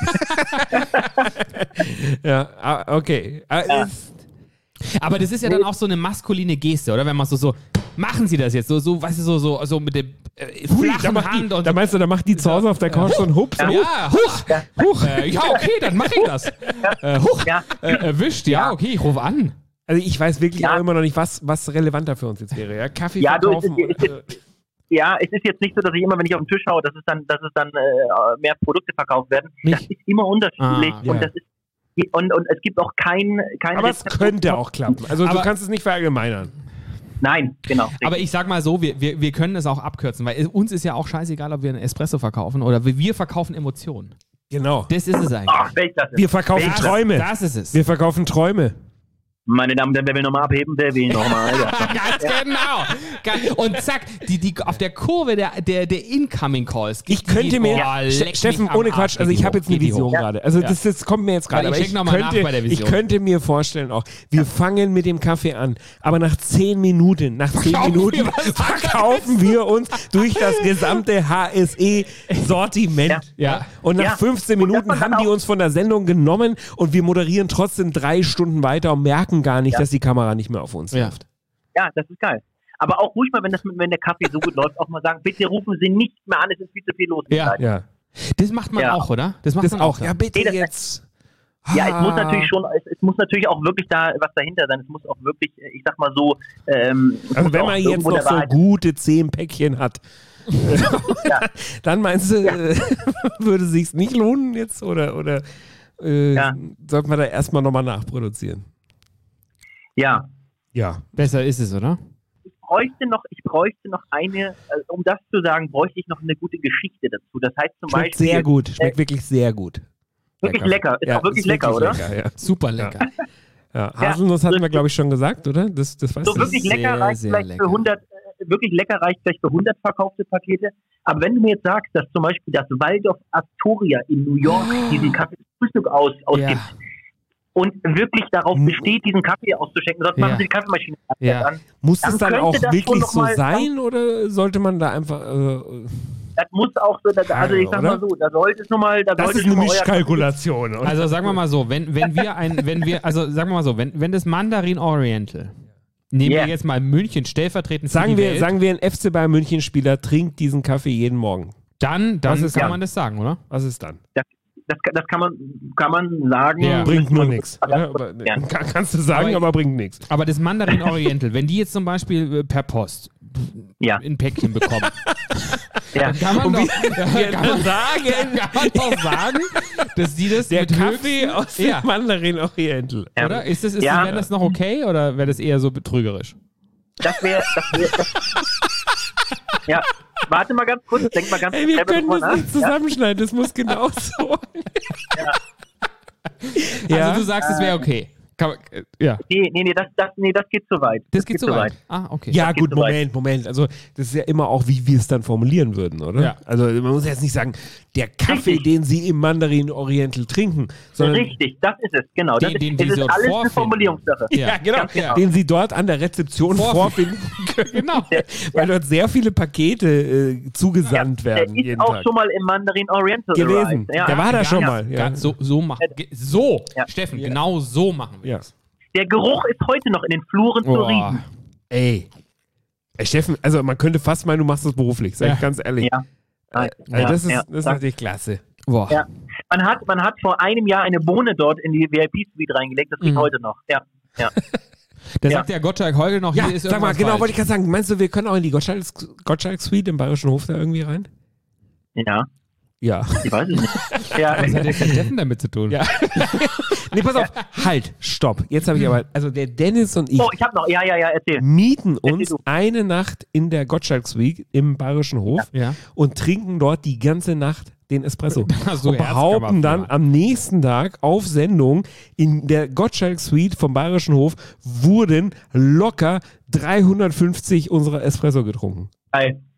ja, ah, okay. Ah, Ja. ist- Aber das ist ja dann auch so eine maskuline Geste, oder? Wenn man so, so, machen Sie das jetzt, so, so, weißt du, so, so, so mit dem äh, Hui, flachen da, macht Hand die, und da meinst du, da macht die zu Hause auf der Couch so einen Hups. ja, huch, Huch. Äh, ja, okay, dann mach ich das. Äh, huch, Ja, äh, erwischt, ja, Ja. okay, ich rufe an. Also ich weiß wirklich Ja. auch immer noch nicht, was, was relevanter für uns jetzt wäre. Ja? Kaffee Ja, du, verkaufen. es ist- oder, ja, es ist jetzt nicht so, dass ich immer, wenn ich auf den Tisch schaue, dass es dann, dass es dann äh, mehr Produkte verkauft werden. Nicht? Das ist immer unterschiedlich Ah, ja. und das ist und, und es gibt auch kein, kein aber es Rezept. könnte auch klappen. Also Aber- du kannst es nicht verallgemeinern. Nein, genau. Aber ich sag mal so, wir, wir, wir können es auch abkürzen, weil uns ist ja auch scheißegal, ob wir einen Espresso verkaufen oder wir, wir verkaufen Emotionen. Genau. Das ist es eigentlich. Ach, Weltklasse. Wir verkaufen Das- Träume. Das ist es. Wir verkaufen Träume. Meine Damen und Herren, wer will nochmal abheben, der will nochmal. Ja. Ganz genau. Ganz- Und zack, die, die, auf der Kurve der, der, der Incoming Calls. Ich könnte mir, Ste- Steffen, ohne Quatsch, also ich habe jetzt eine Vision gerade. Also das, das kommt mir jetzt gerade. Ja, ich aber check ich, noch mal nach könnte, bei der ich Vision. könnte mir vorstellen auch, wir fangen mit dem Kaffee an, aber nach zehn Minuten, nach zehn Verkaufen Minuten wir was verkaufen wir uns durch das gesamte H S E-Sortiment. Ja. Und nach Ja. fünfzehn Und dass Minuten man dann haben die auch- uns von der Sendung genommen und wir moderieren trotzdem drei Stunden weiter und merken gar nicht, Ja. dass die Kamera nicht mehr auf uns Ja. läuft. Ja, das ist geil. Aber auch ruhig mal, wenn, das, wenn der Kaffee so gut läuft, auch mal sagen, bitte rufen Sie nicht mehr an, es ist viel zu viel los. Ja. Ja. Das macht man Ja. auch, oder? Das macht Das man auch. auch. Ja, bitte Nee, das- jetzt. Ja, es muss Ah. natürlich schon, es, es muss natürlich auch wirklich da was dahinter sein. Es muss auch wirklich, äh, ich sag mal so, ähm, es Also muss wenn auch man jetzt irgendwo noch der so Wahrheit- gute zehn Päckchen hat, dann meinst du, äh, würde sich's nicht lohnen jetzt oder, oder äh, Ja. sollte man da erstmal nochmal nachproduzieren? Ja, Ja. Besser ist es, oder? ich bräuchte noch, ich bräuchte noch eine, äh, um das zu sagen, bräuchte ich noch eine gute Geschichte dazu. Das heißt zum Schmeckt Beispiel, sehr gut. Schmeckt wirklich sehr gut. wirklich Der Kaffee. lecker, ist Ja, auch wirklich ist lecker, oder? Lecker, ja. Super lecker. Ja. Haselnuss hatten wir, glaube ich, schon gesagt, oder? Das, das weißt So du. wirklich sehr, lecker reicht sehr vielleicht lecker. für hundert, äh, wirklich lecker reicht vielleicht für hundert verkaufte Pakete. Aber wenn du mir jetzt sagst, dass zum Beispiel das Waldorf Astoria in New York diesen Kaffee zum Frühstück aus, ausgibt Ja. und wirklich darauf besteht, diesen Kaffee auszuschenken, sonst Ja. machen sie die Kaffeemaschine Ja. an. Muss dann es dann könnte auch das schon wirklich noch so mal- sein oder sollte man da einfach. Äh, Das muss auch so, das, also ich sag Oder? mal so, da sollte es nun mal, da das sollte ist schon eine mal euer- Mischkalkulation. oder? Also sagen wir mal so, wenn, wenn wir ein, wenn wir, also sagen wir mal so, wenn, wenn das Mandarin Oriental, nehmen Yeah. wir jetzt mal München stellvertretend für sagen, die wir, Welt, sagen wir, ein F C Bayern München-Spieler trinkt diesen Kaffee jeden Morgen. dann, dann Was ist kann dann? man das sagen, oder? Was ist dann? Das, das, das kann man, kann man sagen. Ja. Bringt müssen nur wir- nichts. ganz oder? kurz Aber- klären. Kann, kannst du sagen, Aber- aber bringt nichts. Aber das Mandarin Oriental, wenn die jetzt zum Beispiel äh, per Post Ja. ein Päckchen bekommen, Ja. kann man Und doch, wir- ja, wir kann, man, sagen, kann man doch sagen, dass die das der mit Kaffee höchsten- aus dem ja, Mandarin Oriental. Ja. oder? Ist das, ist Ja. wäre das noch okay oder wäre das eher so betrügerisch? Das wäre, das wäre, das ja, warte mal ganz kurz, denk mal ganz Ey, wir selber können drüber das nach. nicht zusammenschneiden, das muss genau so. Ja. Also du sagst, es wäre okay. Kann man, äh, ja. Nee, nee, nee, das, das, nee, das geht zu weit. Das geht so weit. Ah, okay. Ja, geht gut, so weit. Moment, Moment. Also, das ist ja immer auch, wie wir es dann formulieren würden, oder? Ja. Also, man muss jetzt nicht sagen, der Kaffee, Richtig. den Sie im Mandarin Oriental trinken, sondern. Richtig, das ist es, genau. Das Den- ist, den es die ist dort alles eine vorfinden. Formulierungssache. Ja. Ja, genau, Ganz genau. den Sie dort an der Rezeption Vorfinden. vorfinden können. Genau. Weil dort sehr viele Pakete äh, zugesandt Der werden ist jeden auch Tag. schon mal im Mandarin Oriental Gelesen. arrived. Ja, der war da Ja, schon ja. mal. Ja. Ganz so, so machen. Ge- So, Ja. Steffen, genau so machen wir Ja. das. Der Geruch ist heute noch in den Fluren zu Boah. riechen. Ey. Ey, Steffen, also man könnte fast meinen, du machst das beruflich, sag Ja. ich ganz ehrlich. Ja. Also Ja, das ist, ja. das ist natürlich klasse. Boah. Ja. Man hat, man hat vor einem Jahr eine Bohne dort in die V I P-Suite reingelegt, das geht Mhm. heute noch. Ja. Ja. Da Ja. sagt der Gottschalk heute noch, Ja, hier ist sag mal, irgendwas genau, falsch. wollte ich gerade sagen. Meinst du, wir können auch in die Gottschalk, Gottschalk Suite im Bayerischen Hof da irgendwie rein? Ja, Ja. ich weiß es nicht. Ja, Was hat jetzt der Steffen damit zu tun? Ja. Nee, pass auf. Halt, stopp. Jetzt habe ich aber, also der Dennis und ich oh, ich habe noch, ja, ja, ja, erzähl. mieten Erzähl uns du. eine Nacht in der Gottschalk Suite im Bayerischen Hof Ja. und trinken dort die ganze Nacht den Espresso. Ach so, und behaupten dann Herzkammerfahrt. am nächsten Tag auf Sendung, in der Gottschalk Suite vom Bayerischen Hof wurden locker dreihundertfünfzig unserer Espresso getrunken. Geil.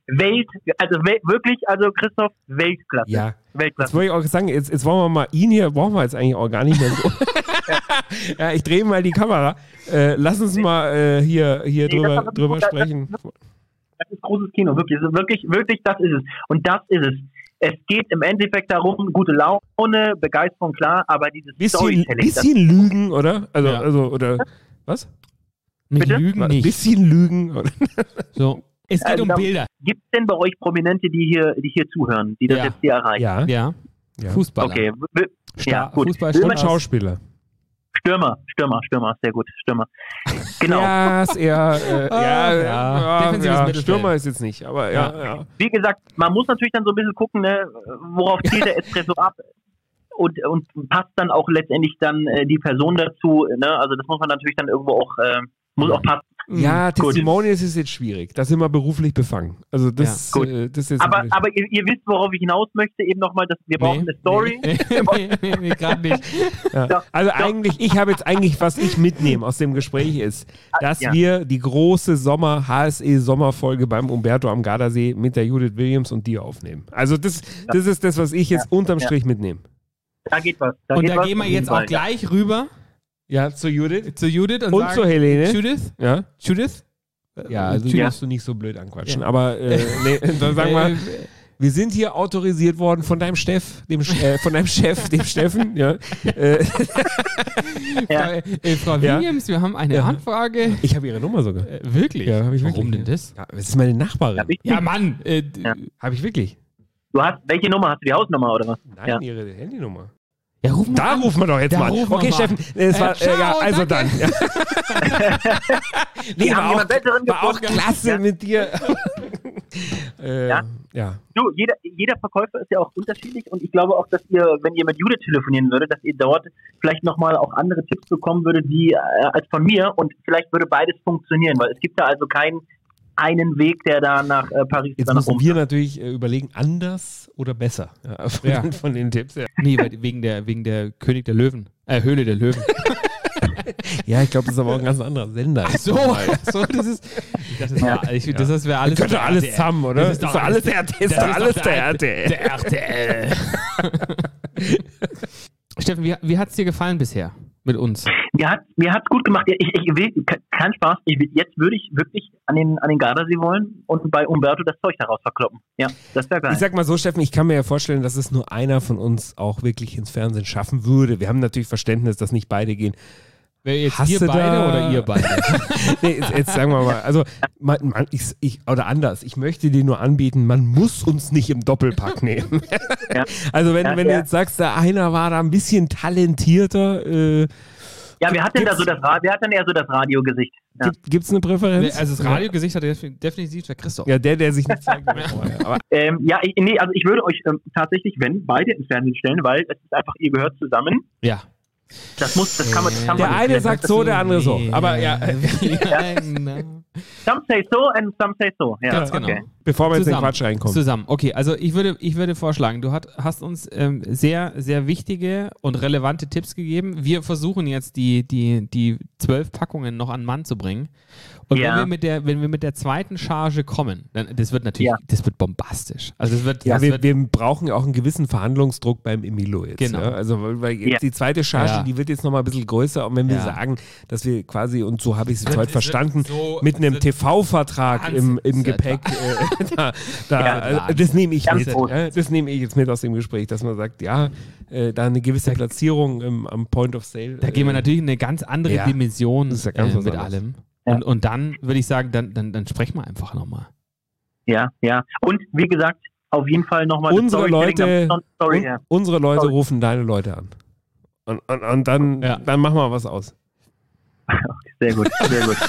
Welt, also we- wirklich, also Christoph, Weltklasse. Ja. Weltklasse. Jetzt wollte ich auch sagen, jetzt, jetzt wollen wir mal, ihn hier brauchen wir jetzt eigentlich auch gar nicht mehr so. Ja, ich drehe mal die Kamera. Äh, lass uns mal äh, hier, hier Nee, drüber, das war- drüber das- sprechen. Das ist großes Kino, wirklich, das ist wirklich, wirklich, das ist es. Und das ist es. Es geht im Endeffekt darum, gute Laune, Begeisterung, klar, aber dieses Bisschen, Storytelling. bisschen Lügen, oder? Also, Ja. also, oder, was? Nicht Bitte? lügen Ein nicht. bisschen Lügen, oder? So. Es geht Also um da- Bilder. Gibt es denn bei euch Prominente, die hier, die hier zuhören, die das Ja. jetzt hier erreichen? Ja. Ja. Ja. Fußballer. Okay, w- w- Sta- ja, gut. Fußball, Und Stürmer. Schauspieler. Stürmer, Stürmer, Stürmer, sehr gut, Stürmer. Genau. Ja, ist eher, äh, Ah, ja, ja. ja, Defensives ja, Mittelfeld. Stürmer ist jetzt nicht, aber ja, Ja. ja. Wie gesagt, man muss natürlich dann so ein bisschen gucken, ne, worauf zielt der Espresso ab und, und passt dann auch letztendlich dann äh, die Person dazu. Ne? Also das muss man natürlich dann irgendwo auch, äh, muss auch passen. Ja, Gut. Testimonials ist jetzt schwierig. Da sind wir beruflich befangen. Also das, Ja. Gut. äh, das ist jetzt Aber, wirklich- aber ihr, ihr wisst, worauf ich hinaus möchte, eben nochmal, dass wir brauchen eine Story. Nee, nee, nee, nee gerade nicht. ja. doch, Also doch. eigentlich, ich habe jetzt eigentlich, was ich mitnehme aus dem Gespräch ist, dass Ja. wir die große Sommer H S E Sommerfolge beim Umberto am Gardasee mit der Judith Williams und dir aufnehmen. Also das, das ist das, was ich jetzt unterm Ja. Strich mitnehme. Da geht was. Da Und geht da was gehen wir auf jeden jetzt auch Fall. gleich rüber Ja, zu Judith zu Judith und, und sagen, zu Helene. Judith? Ja, Judith? ja, also Judith. darfst du nicht so blöd anquatschen. Aber äh, nee, dann sagen wir, Äh, wir sind hier autorisiert worden von deinem Steff, dem, äh, von deinem Chef, dem Steffen. Ja. Äh, Ja. äh, äh, Frau Ja. Williams, wir haben eine Ja. Anfrage. ich habe ihre Nummer sogar. Äh, wirklich? Ja, habe ich Warum wirklich. denn das? Ja, das ist meine Nachbarin. Hab ich Ja, nicht. Mann. Äh, d- Ja. Habe ich wirklich. Du hast, welche Nummer? Hast du die Hausnummer oder was? Nein, Ja. ihre Handynummer. ja, ruf mal Da an. rufen wir doch jetzt Da mal an. rufen wir Okay, mal Steffen, an. es Äh, war, äh, ciao, ja, also danke. dann. Ja. Nee, haben war auch, jemand Besseren war auch gefunden. klasse Ja. mit dir. äh, Ja. ja. Du, jeder, jeder Verkäufer ist ja auch unterschiedlich und ich glaube auch, dass ihr, wenn ihr mit Judith telefonieren würdet, dass ihr dort vielleicht nochmal auch andere Tipps bekommen würdet, wie äh, als von mir und vielleicht würde beides funktionieren, weil es gibt da also keinen einen Weg, der da nach äh, Paris Jetzt oder nach müssen Rom wir natürlich äh, überlegen, anders oder besser. Ja, von, Ja. Den, von den Tipps. Ja, Nee, weil- wegen der, wegen der König der Löwen. Äh, Höhle der Löwen. ja ich glaube, das ist aber auch ein ganz anderer Sender. Ach so, so, das ist. Ich dachte, das, war, ich, das, das wäre alles. Könnte der alles R T L. zusammen, oder? Das Das ist ist doch doch alles alles- der R T L. Ist das doch ist alles doch der der R T L. Der R T L. Steffen, wie, wie hat es dir gefallen bisher mit uns? Mir hat mir hat's gut gemacht. Ich, ich will kein Spaß. Ich, will- jetzt würde ich wirklich an den an den Gardasee wollen und bei Umberto das Zeug daraus verkloppen. Ja, das wäre geil. Ich sag mal so, Steffen, ich kann mir ja vorstellen, dass es nur einer von uns auch wirklich ins Fernsehen schaffen würde. Wir haben natürlich Verständnis, dass nicht beide gehen. Wer jetzt Hast ihr du beide da- oder ihr beide? Nee, jetzt, jetzt sagen wir mal, also man, man, ich, ich, oder anders, ich möchte dir nur anbieten, man muss uns nicht im Doppelpack nehmen. Ja. Also wenn, Ja, wenn du ja. jetzt sagst, der einer war da ein bisschen talentierter, äh, ja, wer hat denn da gibt's- so das Ra- wer hat denn eher so das Radiogesicht? Ja. gibt es eine Präferenz? Also das Radiogesicht hat def- definitiv der Christoph. Ja, der, der sich nicht zeigen will vorher. Aber Ähm, ja, ich, nee, also ich würde euch ähm, tatsächlich, wenn, beide ins Fernsehen stellen, weil es ist einfach, ihr gehört zusammen. Ja. Das muss, das kann man, das kann der man eine nicht. sagt so, der andere so. Aber ja, Some say so and some say so. Ja, Ganz genau. okay. bevor wir jetzt in den Zusammen. Quatsch reinkommen. Zusammen. Okay, also ich würde, ich würde vorschlagen, du hat, hast uns ähm, sehr, sehr wichtige und relevante Tipps gegeben. Wir versuchen jetzt die, die, die zwölf Packungen noch an den Mann zu bringen. Und Ja. wenn wir mit der, wenn wir mit der zweiten Charge kommen, dann das wird natürlich, Ja. das wird bombastisch. Also das wird, Ja, das wir, wird wir brauchen ja auch einen gewissen Verhandlungsdruck beim Emilo jetzt. Genau. Ja? Also, weil- weil jetzt Ja. die zweite Charge, Ja. die wird jetzt nochmal ein bisschen größer. Und wenn wir Ja. sagen, dass wir quasi, und so habe ich es jetzt wird- heute es wird verstanden, so- mit es einem wird T V-Vertrag im, Wahnsinn. im Das wird Gepäck, äh, da, da, Ja, äh, Wahnsinn. das nehme ich Ganz mit. groß. Ja? Das nehme ich jetzt mit aus dem Gespräch, dass man sagt, ja, äh, da eine gewisse Platzierung im, am Point of Sale. Da gehen wir äh, natürlich in eine ganz andere ja, Dimension das ist ja ganz äh, was mit anderes. allem. Ja. Und, und dann würde ich sagen, dann, dann, dann sprechen wir einfach nochmal. Ja, ja. Und wie gesagt, auf jeden Fall nochmal Unsere Leute, Story un, her. unsere Leute Sorry. rufen deine Leute an. Und, und, und dann, Ja. dann machen wir was aus. Sehr gut, sehr gut.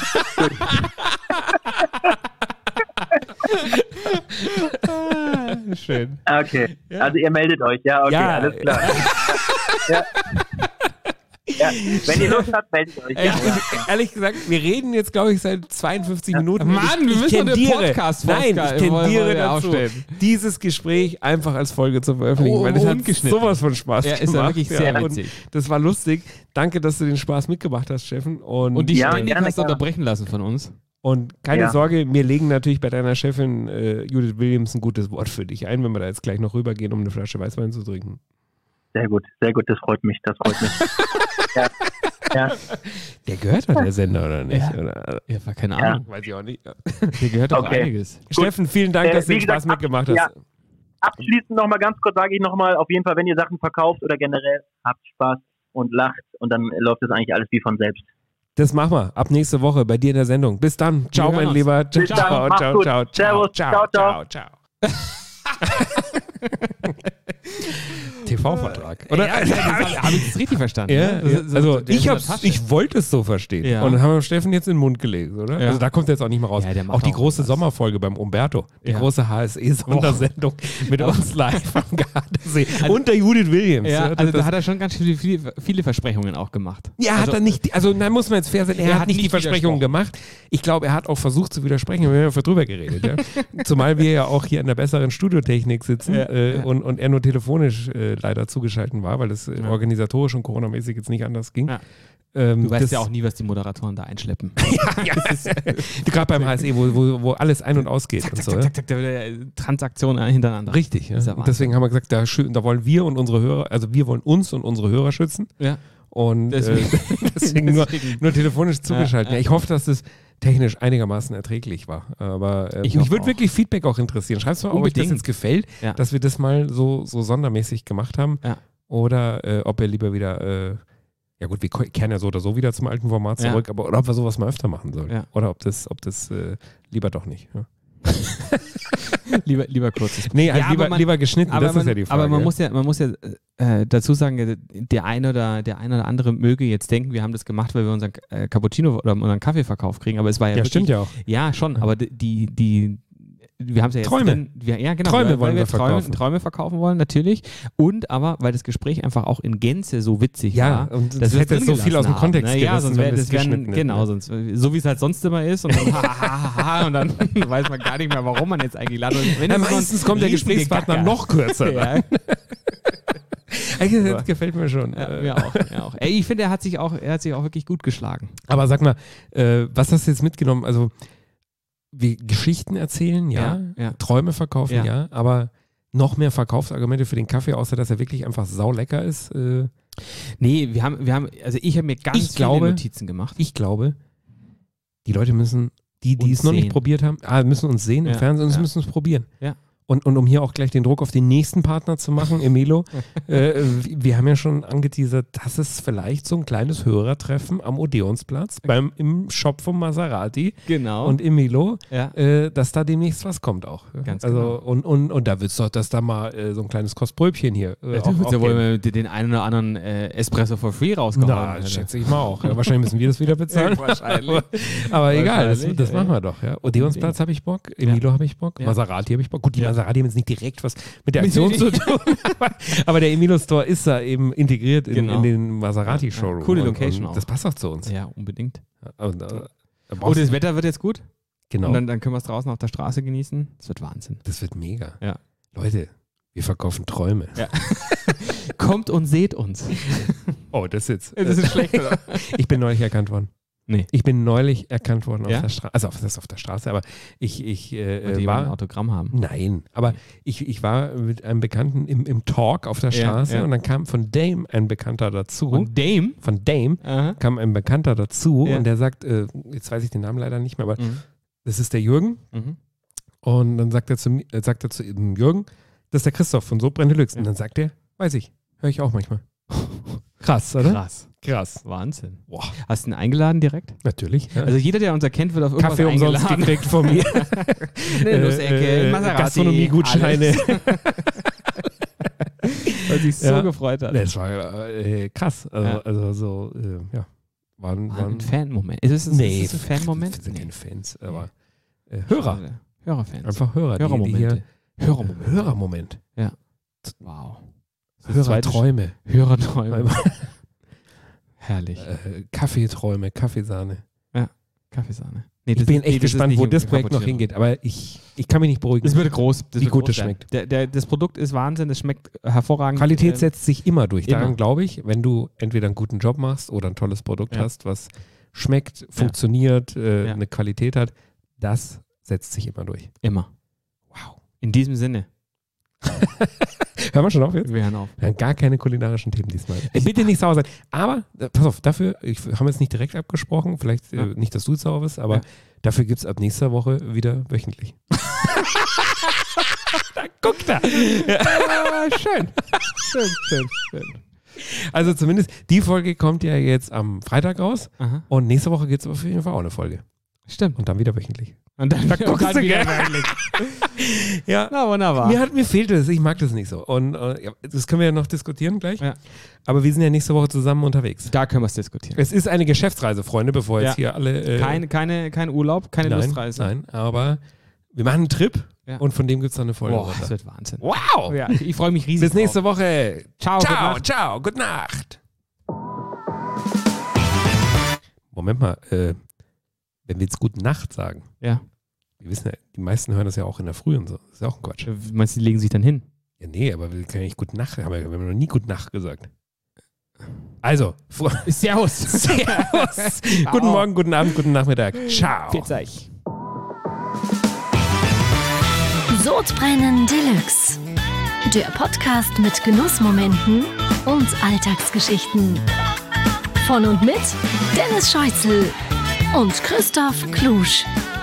Schön. Okay, Ja. also ihr meldet euch, ja, okay, Ja. alles klar. ja. Ja. Wenn ihr Lust habt, meldet euch. Ey, Ja. ich, ehrlich gesagt, wir reden jetzt, glaube ich, seit zweiundfünfzig Minuten. Mann, ich, wir ich müssen doch eine tendiere, Podcast- Nein, ich wollen tendiere wir dazu, aufstellen. dieses Gespräch einfach als Folge zu veröffentlichen, Oh, weil das hat ungeschnitten. sowas von Spaß Ja, gemacht. ist ja wirklich sehr und witzig. Das war lustig. Danke, dass du den Spaß mitgebracht hast, Steffen. Und, Und dich Ja, ständig gerne, hast gerne. unterbrechen lassen von uns. Und keine Ja. Sorge, mir legen natürlich bei deiner Chefin äh, Judith Williams ein gutes Wort für dich ein, wenn wir da jetzt gleich noch rübergehen, um eine Flasche Weißwein zu trinken. Sehr gut, sehr gut, das freut mich, das freut mich. ja. Ja. Der gehört doch der Sender, oder nicht? Ja. Oder? Ja, war keine Ja. Ahnung. Weiß ich auch nicht. Hier gehört doch Okay. einiges. Steffen, vielen Dank, Äh, dass du wie den Spaß gesagt, mitgemacht hast. ja. Abschließend nochmal ganz kurz sage ich nochmal, auf jeden Fall, wenn ihr Sachen verkauft oder generell, habt Spaß und lacht und dann läuft das eigentlich alles wie von selbst. Das machen wir ab nächste Woche bei dir in der Sendung. Bis dann. Ciao, hören mein uns. Lieber. Bis dann, Ciao, macht's ciao, gut. ciao, Servus, ciao, ciao, ciao, ciao. T V-Vertrag. Oder? Ja, ja, habe ich das richtig verstanden? Ja, ne? ja. So- so- Also so der ist ich, in der hab's, Tasche. ich wollte es so verstehen. Ja. Und dann haben wir Steffen jetzt in den Mund gelegt, oder? Ja. Also da kommt jetzt auch nicht mehr raus. Ja, der macht auch die auch große was. Sommerfolge beim Umberto. Die Ja. große H S E-Sondersendung mit uns live am Gardasee. Und der Judith Williams. Ja, das, also da hat er schon ganz viele, viele, viele Versprechungen auch gemacht. ja, also, hat er nicht, also da muss man jetzt fair sein, er, Er hat, hat nicht die nicht Versprechungen gemacht. Ich glaube, er hat auch versucht zu widersprechen, wir haben ja vorher drüber geredet. Ja? Zumal wir ja auch hier in der besseren Studiotechnik sitzen Ja, äh, ja. Und, und er nur telefonisch äh, leider zugeschalten war, weil es äh, Ja. organisatorisch und coronamäßig jetzt nicht anders ging. Ja. Ähm, Du weißt das- ja auch nie, was die Moderatoren da einschleppen. ja, gerade beim H S E, wo, wo, wo alles ein- und ausgeht. zack, und zack, so, zack, ja? zack, zack, da- Transaktionen hintereinander. Richtig, ja. Ist ja Und Wahnsinn. deswegen haben wir gesagt, da, schü- da wollen wir und unsere Hörer, also wir wollen uns und unsere Hörer schützen. Ja. Und Deswegen- äh, deswegen nur, deswegen- nur telefonisch zugeschaltet. Ja, Ja, ja. ich hoffe, dass das technisch einigermaßen erträglich war. Aber äh, Ich mich hoffe würde auch. wirklich Feedback auch interessieren. Schreibst du mal, ob euch das Unbedingt. jetzt gefällt, Ja. dass wir das mal so, so sondermäßig gemacht haben. Ja. Oder äh, ob ihr lieber wieder, äh, ja gut, wir ko- kehren ja so oder so wieder zum alten Format Ja. zurück, aber oder ob wir sowas mal öfter machen sollen. Ja. Oder ob das, ob das äh, lieber doch nicht. Ja. lieber, lieber kurzes. Nee, halt Ja, lieber, aber man- lieber geschnitten, Aber das man, ist ja die Frage. aber man muss ja, man muss ja äh, dazu sagen, der eine oder der eine oder andere möge jetzt denken, wir haben das gemacht, weil wir unseren äh, Cappuccino oder unseren Kaffeeverkauf kriegen, aber es war ja, ja, wirklich, stimmt ja auch. Ja, schon, aber die, die, die wir haben es ja jetzt Träume. drin, wir, ja, genau, Träume weil, wollen weil wir Träume, verkaufen. Träume verkaufen wollen, natürlich. Und aber, weil das Gespräch einfach auch in Gänze so witzig Ja, war. und dass das wir hätte es jetzt so drin viel aus dem gelassen Kontext haben. Ne? Ja, gerissen, sonst wenn wäre wir das es wären, geschnitten hätten, genau, ja. sonst, so wie es halt sonst immer ist und dann, ha, ha, ha, ha, und dann weiß man gar nicht mehr, warum man jetzt eingeladen wird. Wenn Ja, es so ein meistens kommt der riesige Gesprächspartner Gacker. noch kürzer. Ja, Eigentlich, das gefällt mir schon. ja, Äh, mir auch, mir auch. Ey, ich finde, er hat sich auch, er hat sich auch wirklich gut geschlagen. Aber sag mal, äh, was hast du jetzt mitgenommen? Also, wir Geschichten erzählen, ja. Ja, ja. Träume verkaufen, ja. Ja. Aber noch mehr Verkaufsargumente für den Kaffee, außer dass er wirklich einfach saulecker ist. Äh, Nee, wir haben, wir haben, also ich habe mir ganz Ich viele glaube- Notizen gemacht. ich glaube, die Leute müssen, die, die Uns es noch nicht sehen. probiert haben, ah, müssen uns sehen im Ja, Fernsehen und sie ja. müssen es probieren. Ja. Und, und um hier auch gleich den Druck auf den nächsten Partner zu machen, Emilo, äh, wir haben ja schon angeteasert, dass es vielleicht so ein kleines Hörertreffen am Odeonsplatz beim, im Shop von Maserati Genau. und Emilo, ja. äh, dass da demnächst was kommt auch. Ganz also, genau. und, und, und da wird es doch, dass da mal äh, so ein kleines Kostbröbchen hier äh, Ja, auch, du auch ja wohl geben. mit den einen oder anderen äh, Espresso for free rausgehauen. Na, Alter. schätze ich mal auch. Ja, wahrscheinlich müssen wir das wieder bezahlen. Wahrscheinlich. aber aber egal, das, Wahrscheinlich, das ja. machen wir doch. Ja. Odeonsplatz habe ich Bock, Emilo habe ich Bock, Ja. Maserati habe ich Bock. Gut, die Ja. Maserati haben jetzt nicht direkt was mit der Mit Aktion den- zu tun, aber, aber der Emilo-Store ist da eben integriert in, Genau. in den Maserati-Showroom. Ja, coole Und- Location und auch. Das passt auch zu uns. Ja, unbedingt. Und, äh, da Oh, brauchst das du- Wetter wird jetzt gut. genau, Und dann, dann können wir es draußen auf der Straße genießen. Das wird Wahnsinn. das wird mega. Ja. Leute, wir verkaufen Träume. Ja. Kommt und seht uns. Oh, das ist jetzt. Das ist schlecht, oder? Ich bin neulich erkannt worden. Nee. Ich bin neulich erkannt worden Ja? auf der Straße. Also auf, das ist auf der Straße, aber ich, ich äh, Und die wollen ein war. Autogramm haben. Nein, aber ich, ich war mit einem Bekannten im, im Talk auf der Ja, Straße ja. und dann kam von Dame ein Bekannter dazu. Und Dame? Von Dame Aha. kam ein Bekannter dazu Ja. und der sagt, äh, jetzt weiß ich den Namen leider nicht mehr, aber Mhm. das ist der Jürgen. Mhm. Und dann sagt er zu, mi- äh, sagt er zu ihm, Jürgen, das ist der Christoph von Sodbrennen Deluxe. Und Ja. dann sagt er, weiß ich, höre ich auch manchmal. Krass, oder? Krass. Krass. Wahnsinn. Boah. Hast du ihn eingeladen direkt? Natürlich. Ja. Also jeder, der uns erkennt, wird auf irgendwas Kaffee umsonst eingeladen. gekriegt von mir. Eine Nussecke, Äh, äh, Maserati, Gastronomie-Gutscheine. alles. Weil sich so Ja. gefreut hat. Das war äh, krass. Also, Ja. also so, äh, ja. Waren, War waren ein Fan-Moment. Ist es, ist nee, es ein Fan-Moment? Wir sind Nee. keine Fans, aber äh, Hörer. Schade. Hörerfans. Einfach Hörer. Die, die Hörermomente. hier, Hörermomente. Hörermoment. Wow. Das zweite Hörerträume. Hörerträume. Herrlich. Äh, Kaffeeträume, Kaffeesahne. Kaffeesahne. Nee, Ich das bin ist- nee, echt das ist gespannt, nicht wo im das Projekt noch Cappuccino. hingeht. Aber ich, ich kann mich nicht beruhigen. Das wird groß. Das Wie wird gut groß es werden. schmeckt. Der, der, das Produkt ist Wahnsinn. Das schmeckt hervorragend. Qualität Äh, setzt sich immer durch. Daran immer. glaube ich, wenn du entweder einen guten Job machst oder ein tolles Produkt Ja. hast, was, schmeckt, funktioniert, äh, Ja. eine Qualität hat, das setzt sich immer durch. Immer. Wow. In diesem Sinne. Hören wir schon auf jetzt? Wir hören auf. Wir haben gar keine kulinarischen Themen diesmal. Äh, bitte nicht sauer sein. Aber, äh, pass auf, dafür, ich, haben wir jetzt nicht direkt abgesprochen, vielleicht äh, Ja. nicht, dass du jetzt sauer bist, aber Ja. dafür gibt es ab nächster Woche wieder wöchentlich. Da guckt er. Ah, schön. Schön, schön, schön. Also zumindest, die Folge kommt ja jetzt am Freitag raus Aha. und nächste Woche gibt es auf jeden Fall auch eine Folge. Stimmt. Und dann wieder wöchentlich. Und dann, Da und guckst dann du, wieder gell? wöchentlich. Ja. Na, wunderbar. Mir, hat, mir fehlt es, ich mag das nicht so. Und äh, ja, das können wir ja noch diskutieren gleich. Ja. Aber wir sind ja nächste Woche zusammen unterwegs. Da können wir es diskutieren. Es ist eine Geschäftsreise, Freunde, bevor jetzt Ja. hier alle... Äh, Keine, keine, kein Urlaub, keine nein, Lustreise. Nein, aber wir machen einen Trip Ja. und von dem gibt es dann eine Folge. Boah, runter. das wird Wahnsinn. Wow! Ja, ich, ich freue mich riesig. Bis nächste drauf. Woche. Ciao, gute Ciao, Nacht. ciao, gute Nacht. Moment mal, äh, wenn wir jetzt gute Nacht sagen, Ja. wir wissen ja, die meisten hören das ja auch in der Früh und so. Das ist ja auch ein Quatsch. Meinst du, die legen sich dann hin? Ja, nee, aber wir können ja nicht gute Nacht, haben wir, wir haben noch nie gute Nacht gesagt. Also, vor- Servus. Servus. Guten Morgen, guten Abend, guten Nachmittag. Ciao. Pfiat euch. Sodbrennen Deluxe. Der Podcast mit Genussmomenten und Alltagsgeschichten. Von und mit Dennis Scheuzel und Christoph Klusch.